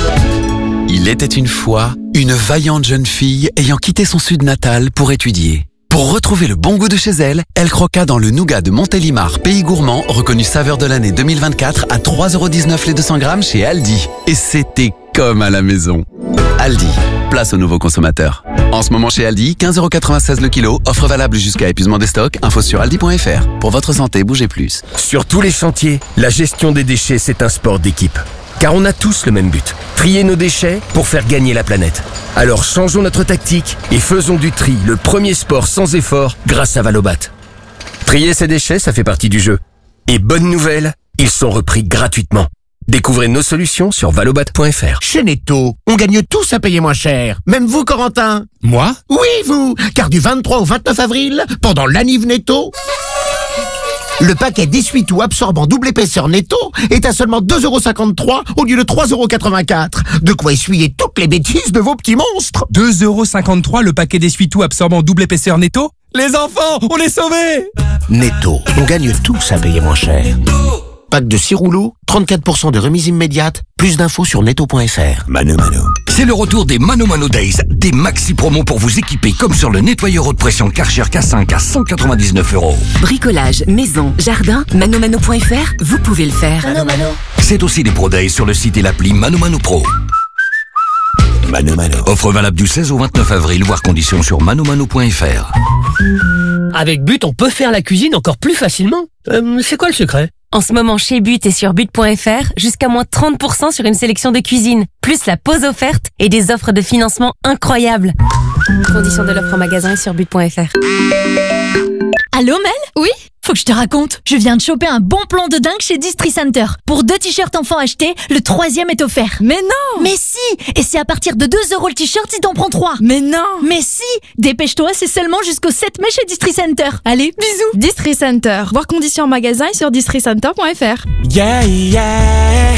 Il était une fois une vaillante jeune fille ayant quitté son sud natal pour étudier. Pour retrouver le bon goût de chez elle, elle croqua dans le nougat de Montélimar, pays gourmand, reconnu saveur de l'année deux mille vingt-quatre à trois euros dix-neuf les deux cents grammes chez Aldi. Et c'était comme à la maison. Aldi, place aux nouveaux consommateurs. En ce moment chez Aldi, quinze euros quatre-vingt-seize le kilo, offre valable jusqu'à épuisement des stocks, info sur aldi point f r. Pour votre santé, bougez plus. Sur tous les chantiers, la gestion des déchets, c'est un sport d'équipe. Car on a tous le même but, trier nos déchets pour faire gagner la planète. Alors changeons notre tactique et faisons du tri le premier sport sans effort grâce à Valobat. Trier ses déchets, ça fait partie du jeu. Et bonne nouvelle, ils sont repris gratuitement. Découvrez nos solutions sur valobat point f r. Chez Netto, on gagne tous à payer moins cher. Même vous, Corentin. Moi? Oui, vous. Car du vingt-trois au vingt-neuf avril, pendant l'anniv Netto, le paquet d'essuie-tout absorbant double épaisseur Netto est à seulement deux euros cinquante-trois au lieu de trois euros quatre-vingt-quatre. De quoi essuyer toutes les bêtises de vos petits monstres. deux euros cinquante-trois le paquet d'essuie-tout absorbant double épaisseur Netto? Les enfants, on est sauvés! Netto, on gagne tous à payer moins cher. Pack de six rouleaux, trente-quatre pour cent de remise immédiate. Plus d'infos sur netto point f r. Mano Mano. C'est le retour des Mano Mano Days. Des maxi promos pour vous équiper comme sur le nettoyeur haute pression Karcher K cinq à cent quatre-vingt-dix-neuf euros. Bricolage, maison, jardin, mano mano point f r, vous pouvez le faire. Mano Mano. C'est aussi des Pro Days sur le site et l'appli Mano Mano Pro. Mano Mano. Offre valable du seize au vingt-neuf avril, voire conditions sur mano mano point f r. Avec But, on peut faire la cuisine encore plus facilement. Euh, c'est quoi le secret? En ce moment, chez But et sur but point f r, jusqu'à moins trente pour cent sur une sélection de cuisine, plus la pause offerte et des offres de financement incroyables. Conditions de l'offre en magasin et sur but point f r. Allô Mel? Oui? Faut que je te raconte, je viens de choper un bon plan de dingue chez Distri Center. Pour deux t-shirts enfants achetés, le troisième est offert. Mais non! Mais si! Et c'est à partir de deux euros le t-shirt si t'en prends trois. Mais non! Mais si! Dépêche-toi, c'est seulement jusqu'au sept mai chez Distri Center. Allez, bisous! Distri Center. Voir conditions en magasin et sur distri center point f r. Yeah, yeah.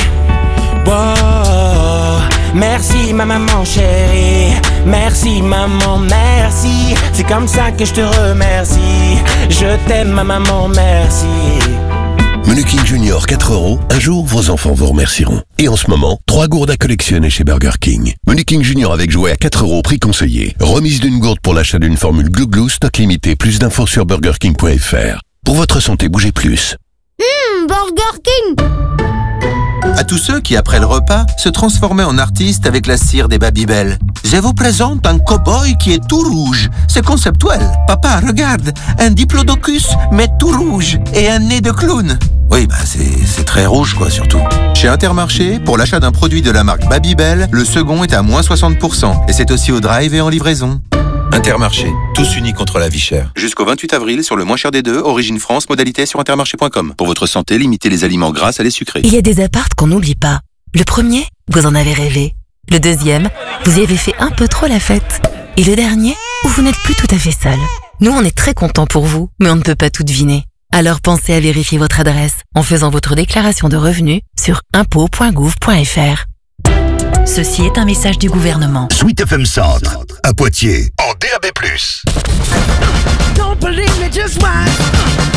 Wow. Merci ma maman chérie. Merci maman, merci. C'est comme ça que je te remercie. Je t'aime ma maman, merci. Menu King Junior quatre euros. Un jour, vos enfants vous remercieront. Et en ce moment, trois gourdes à collectionner chez Burger King. Menu King Junior avec jouet à quatre euros, prix conseillé. Remise d'une gourde pour l'achat d'une formule Glou Glou, stock limité. Plus d'infos sur burger king point f r. Pour votre santé, bougez plus. Hum, Burger King. À tous ceux qui, après le repas, se transformaient en artistes avec la cire des Babybel. Je vous présente un cow-boy qui est tout rouge. C'est conceptuel. Papa, regarde, un diplodocus, mais tout rouge, et un nez de clown. Oui, bah c'est, c'est très rouge, quoi, surtout. Chez Intermarché, pour l'achat d'un produit de la marque Babybel, le second est à moins soixante pour cent. Et c'est aussi au drive et en livraison. Intermarché, tous unis contre la vie chère. Jusqu'au vingt-huit avril, sur le moins cher des deux, Origine France, modalité sur intermarché point com. Pour votre santé, limitez les aliments gras à les sucrés. Il y a des apparts qu'on n'oublie pas. Le premier, vous en avez rêvé. Le deuxième, vous y avez fait un peu trop la fête. Et le dernier, où vous n'êtes plus tout à fait seul. Nous, on est très contents pour vous, mais on ne peut pas tout deviner. Alors pensez à vérifier votre adresse en faisant votre déclaration de revenus sur impôts point gouv point f r. Ceci est un message du gouvernement. Sweet F M Centre, à Poitiers, en D A B plus. Don't believe me, just watch.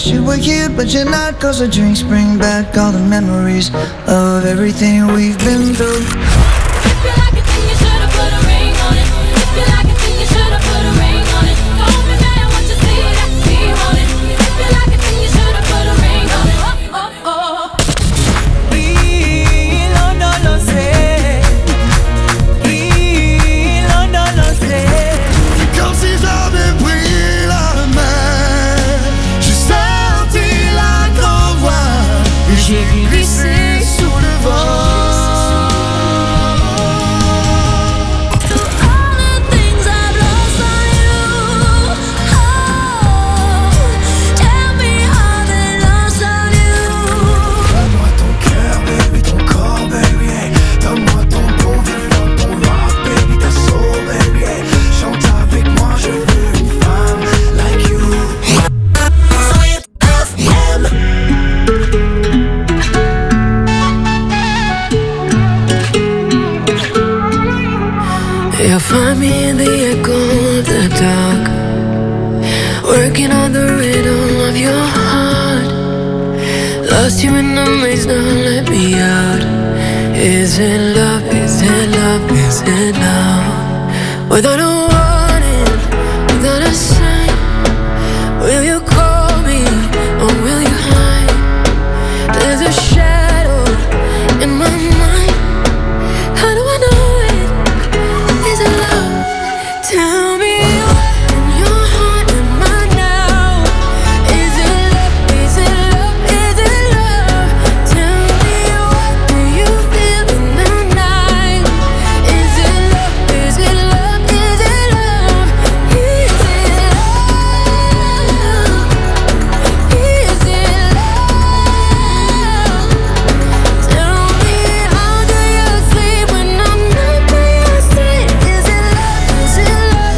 wish you were here, but you're not. Cause the drinks bring back all the memories of everything we've been through. J'ai glissé sous le vent. You'll find me in the echo of the dark, working on the rhythm of your heart. Lost you in the maze, now let me out. Is it love, is it love, is it love? Without a warning, without a sign, will you call me or will you hide? There's a shadow in my mind. How do I know? Tell me what in your heart am I now? Is it love, is it love, is it love? Tell me what do you feel in the night? Is it love, is it love, is it love? Is it love? Is it love? Tell me how do you sleep when I'm not by your side? Is it love, is it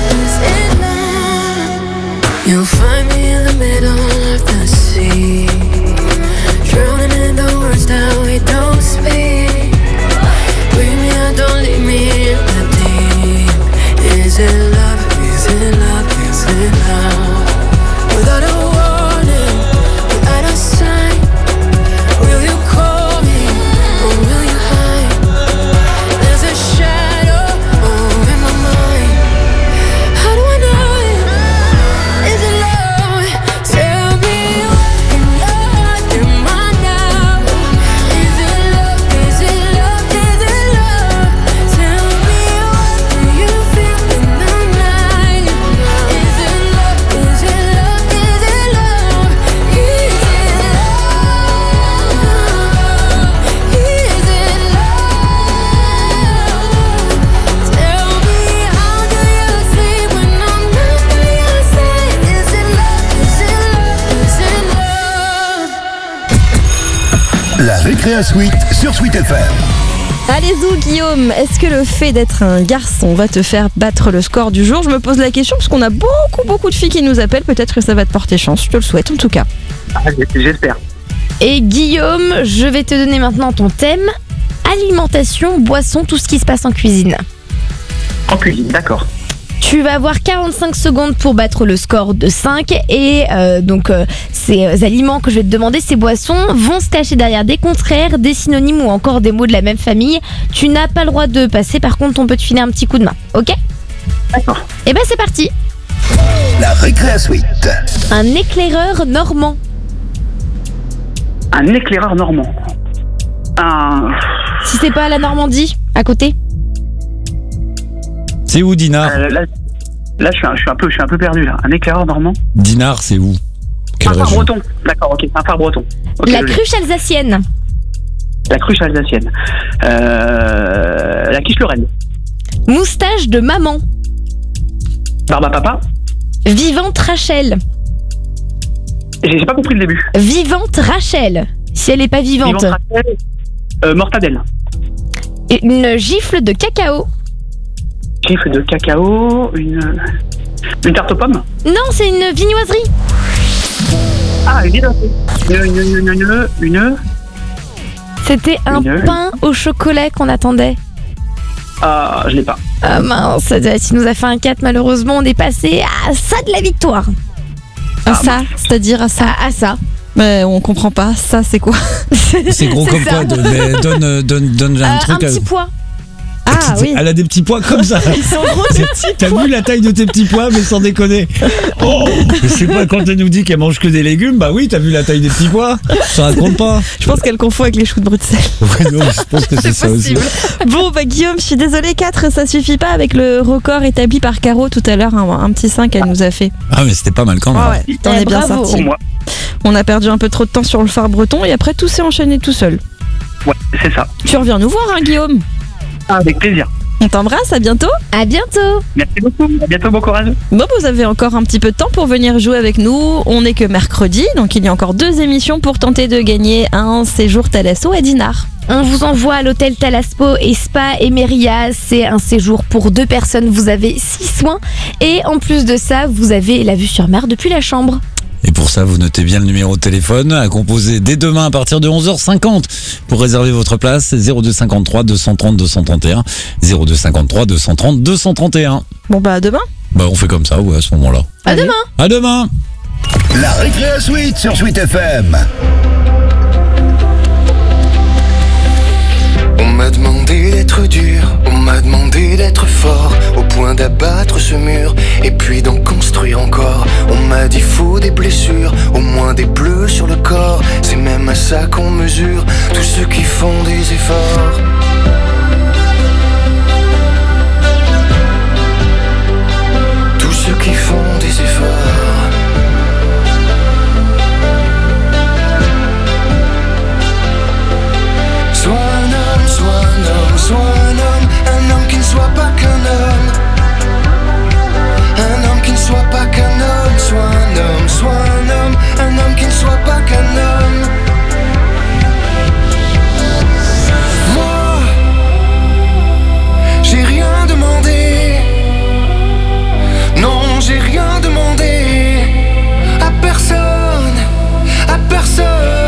You'll find me in the middle of the sea, drowning in the words that we don't speak. Bring me out, don't leave me in the deep. Is it love, is it love, is it love? Without a warning, without a sign, will you call me or will you hide? There's a shadow over my mind. How do I know? Is it love? Tell me what in your heart am I now? Is it love? Is it love? Is it love? Tell me what do you feel in the night? Is it love? Is it love? Is it love? Is it love? Is it love? Tell me how do you sleep when I'm not by your side? Is it love? Is it love? Is it love? La Récréa Suite sur Suite F M. Allez-y Guillaume, est-ce que le fait d'être un garçon va te faire battre le score du jour? Je me pose la question parce qu'on a beaucoup beaucoup de filles qui nous appellent, peut-être que ça va te porter chance, je te le souhaite en tout cas. Ah, j'espère. Et Guillaume, je vais te donner maintenant ton thème, alimentation, boisson, tout ce qui se passe en cuisine. En cuisine, d'accord. Tu vas avoir quarante-cinq secondes pour battre le score de cinq et euh, donc euh, ces euh, aliments que je vais te demander, ces boissons vont se cacher derrière des contraires, des synonymes ou encore des mots de la même famille. Tu n'as pas le droit de passer, par contre on peut te filer un petit coup de main, ok? D'accord. Et ben c'est parti. La Récréa Suite. Un éclaireur normand. Un éclaireur normand. Un... Si c'est pas la Normandie, à côté. C'est où, Dinard? Euh, là, là je, suis un, je, suis un peu, je suis un peu perdu là. Un éclaireur normand. Dinard, c'est où? Quelle un phare région? breton. D'accord, ok. Un phare breton. Okay, la je cruche alsacienne. La cruche alsacienne. Euh, la quiche Lorraine. Moustache de maman. Barbe à papa. Vivante Rachel. J'ai j'ai pas compris le début. Vivante Rachel. Si elle est pas vivante. Vivante Rachel. Euh, mortadelle. Une gifle de cacao. Gifle de cacao. Une. Une tarte aux pommes. Non, c'est une vignoiserie. Ah, une viennoiserie. Une. Une. Une. Une. une, une... C'était un une... pain au chocolat qu'on attendait. Ah, je l'ai pas. Ah mince, tu nous as fait un quatre, malheureusement, on est passé à ça de la victoire. À ça, c'est-à-dire à ça. À, à ça. Mais on comprend pas. Ça, c'est quoi? C'est gros comme quoi, donne, mais donne, euh, donne, donne un Euh, truc. un à- petit pois. Ah oui. Elle a des petits pois comme ça. Ils sont gros, ces petits T'as pois. vu la taille de tes petits pois, mais sans déconner. Oh, je sais pas, quand elle nous dit qu'elle mange que des légumes, bah oui, t'as vu la taille des petits pois. Ça raconte pas. Je pense qu'elle confond avec les choux de Bruxelles. Ouais, non, je pense que c'est ça aussi. Bon, bah Guillaume, je suis désolée, quatre, ça suffit pas avec le record établi par Caro tout à l'heure, un, un petit cinq qu'elle nous a fait. Ah, mais c'était pas mal quand même. Ah ouais, t'en Eh, es bien bravo. sorti. On a perdu un peu trop de temps sur le phare breton et après tout s'est enchaîné tout seul. Ouais, c'est ça. Tu reviens nous voir, hein, Guillaume? Avec plaisir. On t'embrasse, à bientôt. À bientôt. Merci beaucoup. À bientôt, bon courage. Bon, vous avez encore un petit peu de temps pour venir jouer avec nous. On n'est que mercredi, donc il y a encore deux émissions pour tenter de gagner un séjour Thalasso à Dinard. On vous envoie à l'hôtel Talaspo et Spa Emeria. C'est un séjour pour deux personnes. Vous avez six soins. Et en plus de ça, vous avez la vue sur mer depuis la chambre. Et pour ça, vous notez bien le numéro de téléphone à composer dès demain à partir de onze heures cinquante pour réserver votre place. zéro deux cinquante-trois deux cent trente deux cent trente et un. zéro deux cinquante-trois deux cent trente deux cent trente et un. Bon, bah à demain. Bah, on fait comme ça, ouais, à ce moment-là. À demain. À demain. La Récréa Suite sur Suite F M. On m'a demandé d'être dur, on m'a demandé d'être fort, au point d'abattre ce mur, et puis d'en construire encore. On m'a dit faut des blessures, au moins des bleus sur le corps. C'est même à ça qu'on mesure tous ceux qui font des efforts. Tous ceux qui font des efforts. Sois un homme, sois un homme, sois un homme, un homme qui ne soit pas qu'un homme. Un homme qui ne soit pas qu'un homme, sois un homme, sois un homme, un homme qui ne soit pas qu'un homme. Moi, j'ai rien demandé. Non, j'ai rien demandé à personne, à personne.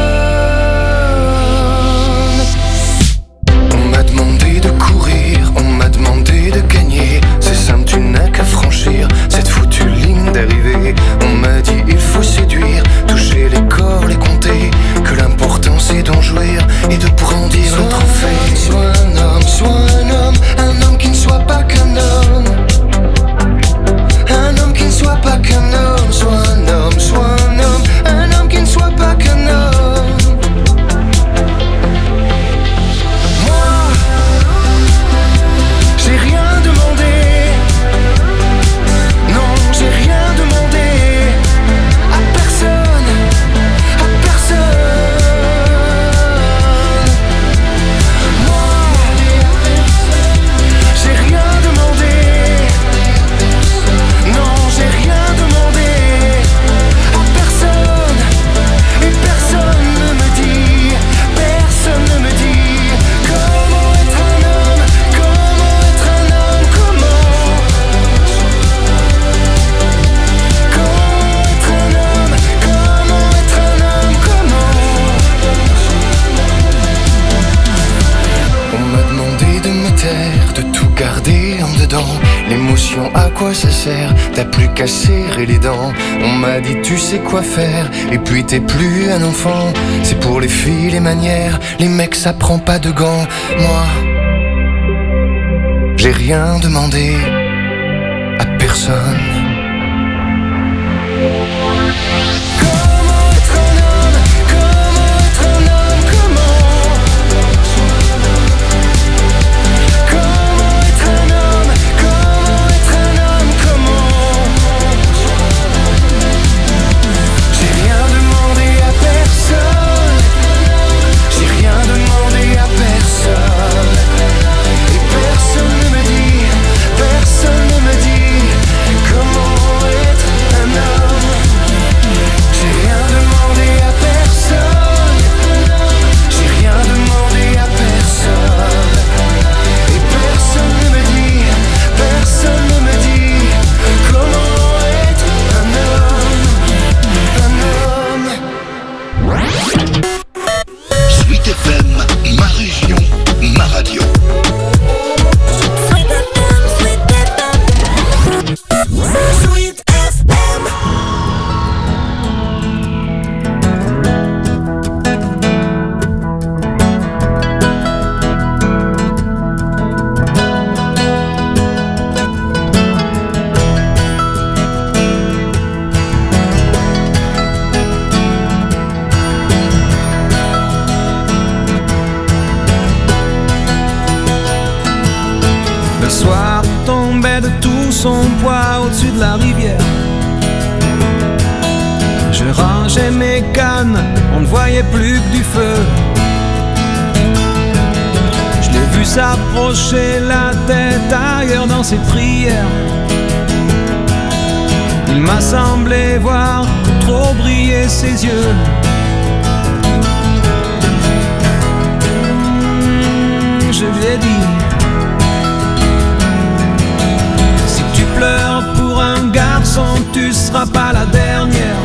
On m'a demandé de courir, on m'a demandé de gagner. C'est simple, tu n'as qu'à franchir cette foutue ligne d'arrivée. On m'a dit il faut séduire, toucher les corps, les compter. Que l'important c'est d'en jouir et de brandir le trophée. Sois un homme, sois un homme, un homme qui ne soit pas qu'un homme. Un homme qui ne soit pas qu'un homme, sois un homme, sois un homme, un homme qui ne soit pas qu'un homme. Moi, j'ai rien demandé. Non, j'ai rien demandé à personne, à personne. Moi, j'ai rien demandé. Non, j'ai rien demandé à personne. Et personne ne me dit, personne ne me dit comment être un homme, comment être un homme, comment. Comment être un homme, comment être un homme, comment. On m'a demandé de me taire, de tout garder en dedans. L'émotion, à quoi ça sert? T'as plus qu'à serrer les dents. On m'a dit tu sais quoi faire, et puis t'es plus un enfant. C'est pour les filles les manières, les mecs ça prend pas de gants. Moi, j'ai rien demandé à personne. Comment être un homme, comment être un homme, comment. Comment être un homme, comment être un homme, comment. J'ai rien demandé à personne. J'ai rien demandé à personne. Et personne ne me dit, personne ne me dit comment tombait de tout son poids au-dessus de la rivière. Je rangeais mes cannes, on ne voyait plus que du feu. Je l'ai vu s'approcher, la tête ailleurs dans ses prières. Il m'a semblé voir trop briller ses yeux. Mmh, je lui ai dit: si tu pleures pour un garçon, tu seras pas la dernière.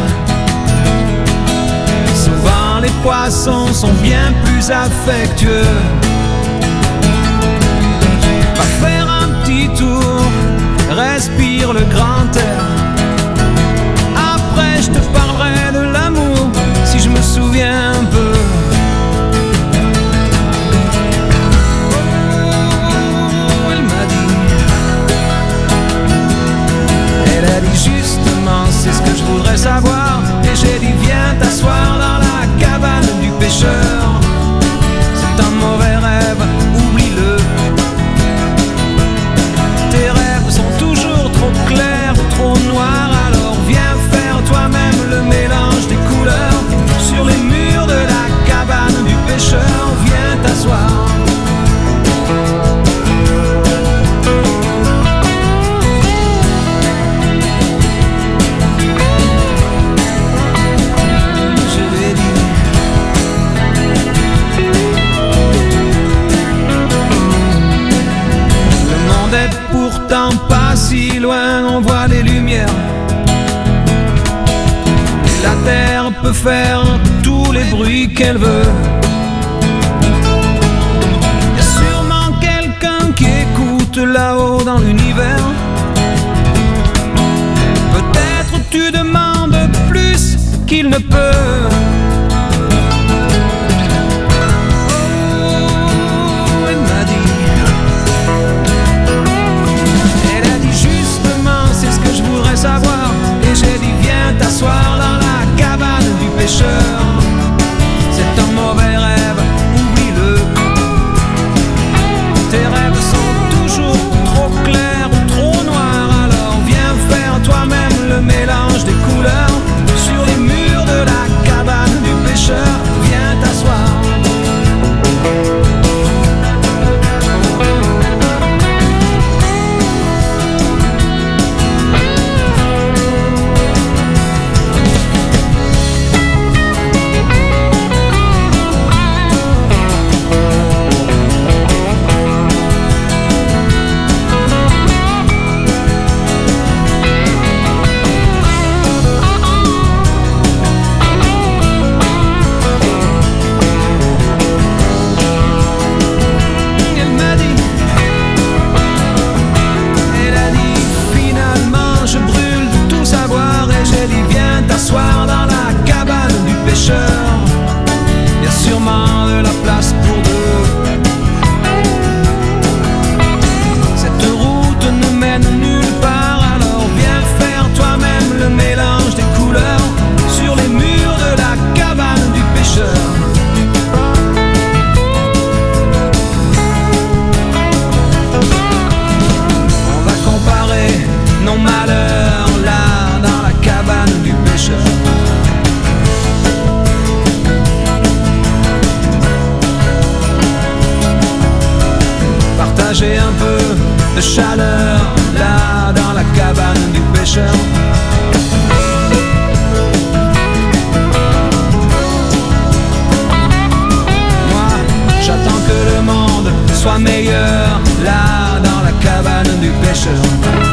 Souvent les poissons sont bien plus affectueux. Va faire un petit tour, respire le grand air. Après je te parlerai de l'amour, si je me souviens un peu. Oh, elle m'a dit, elle a dit justement, c'est ce que je voudrais savoir. Et j'ai dit, viens t'asseoir dans la cabane du pêcheur. C'est un mauvais rêve, oublie-le. Tes rêves sont toujours trop clairs, trop noirs. Alors viens faire toi-même le mélange des couleurs. Sur les murs de la cabane du pêcheur, viens t'asseoir. Pourtant pas si loin, on voit des lumières. La terre peut faire tous les bruits qu'elle veut. Y a sûrement quelqu'un qui écoute là-haut dans l'univers. Peut-être tu demandes plus qu'il ne peut. Savoir. Et j'ai dit viens t'asseoir dans la cabane du pêcheur. C'est un mauvais rêve, oublie-le. Tes rêves sont toujours trop clairs ou trop noirs. Alors viens faire toi-même le mélange des couleurs. Sur les murs de la cabane du pêcheur, viens t'asseoir. Y a sûrement de la place pour deux. Cette route ne mène nulle part. Alors viens faire toi-même le mélange des couleurs. Sur les murs de la cabane du pêcheur. On va comparer nos malheurs là dans la cabane du pêcheur. Partager un peu de chaleur là dans la cabane du pêcheur. Moi, j'attends que le monde soit meilleur là dans la cabane du pêcheur.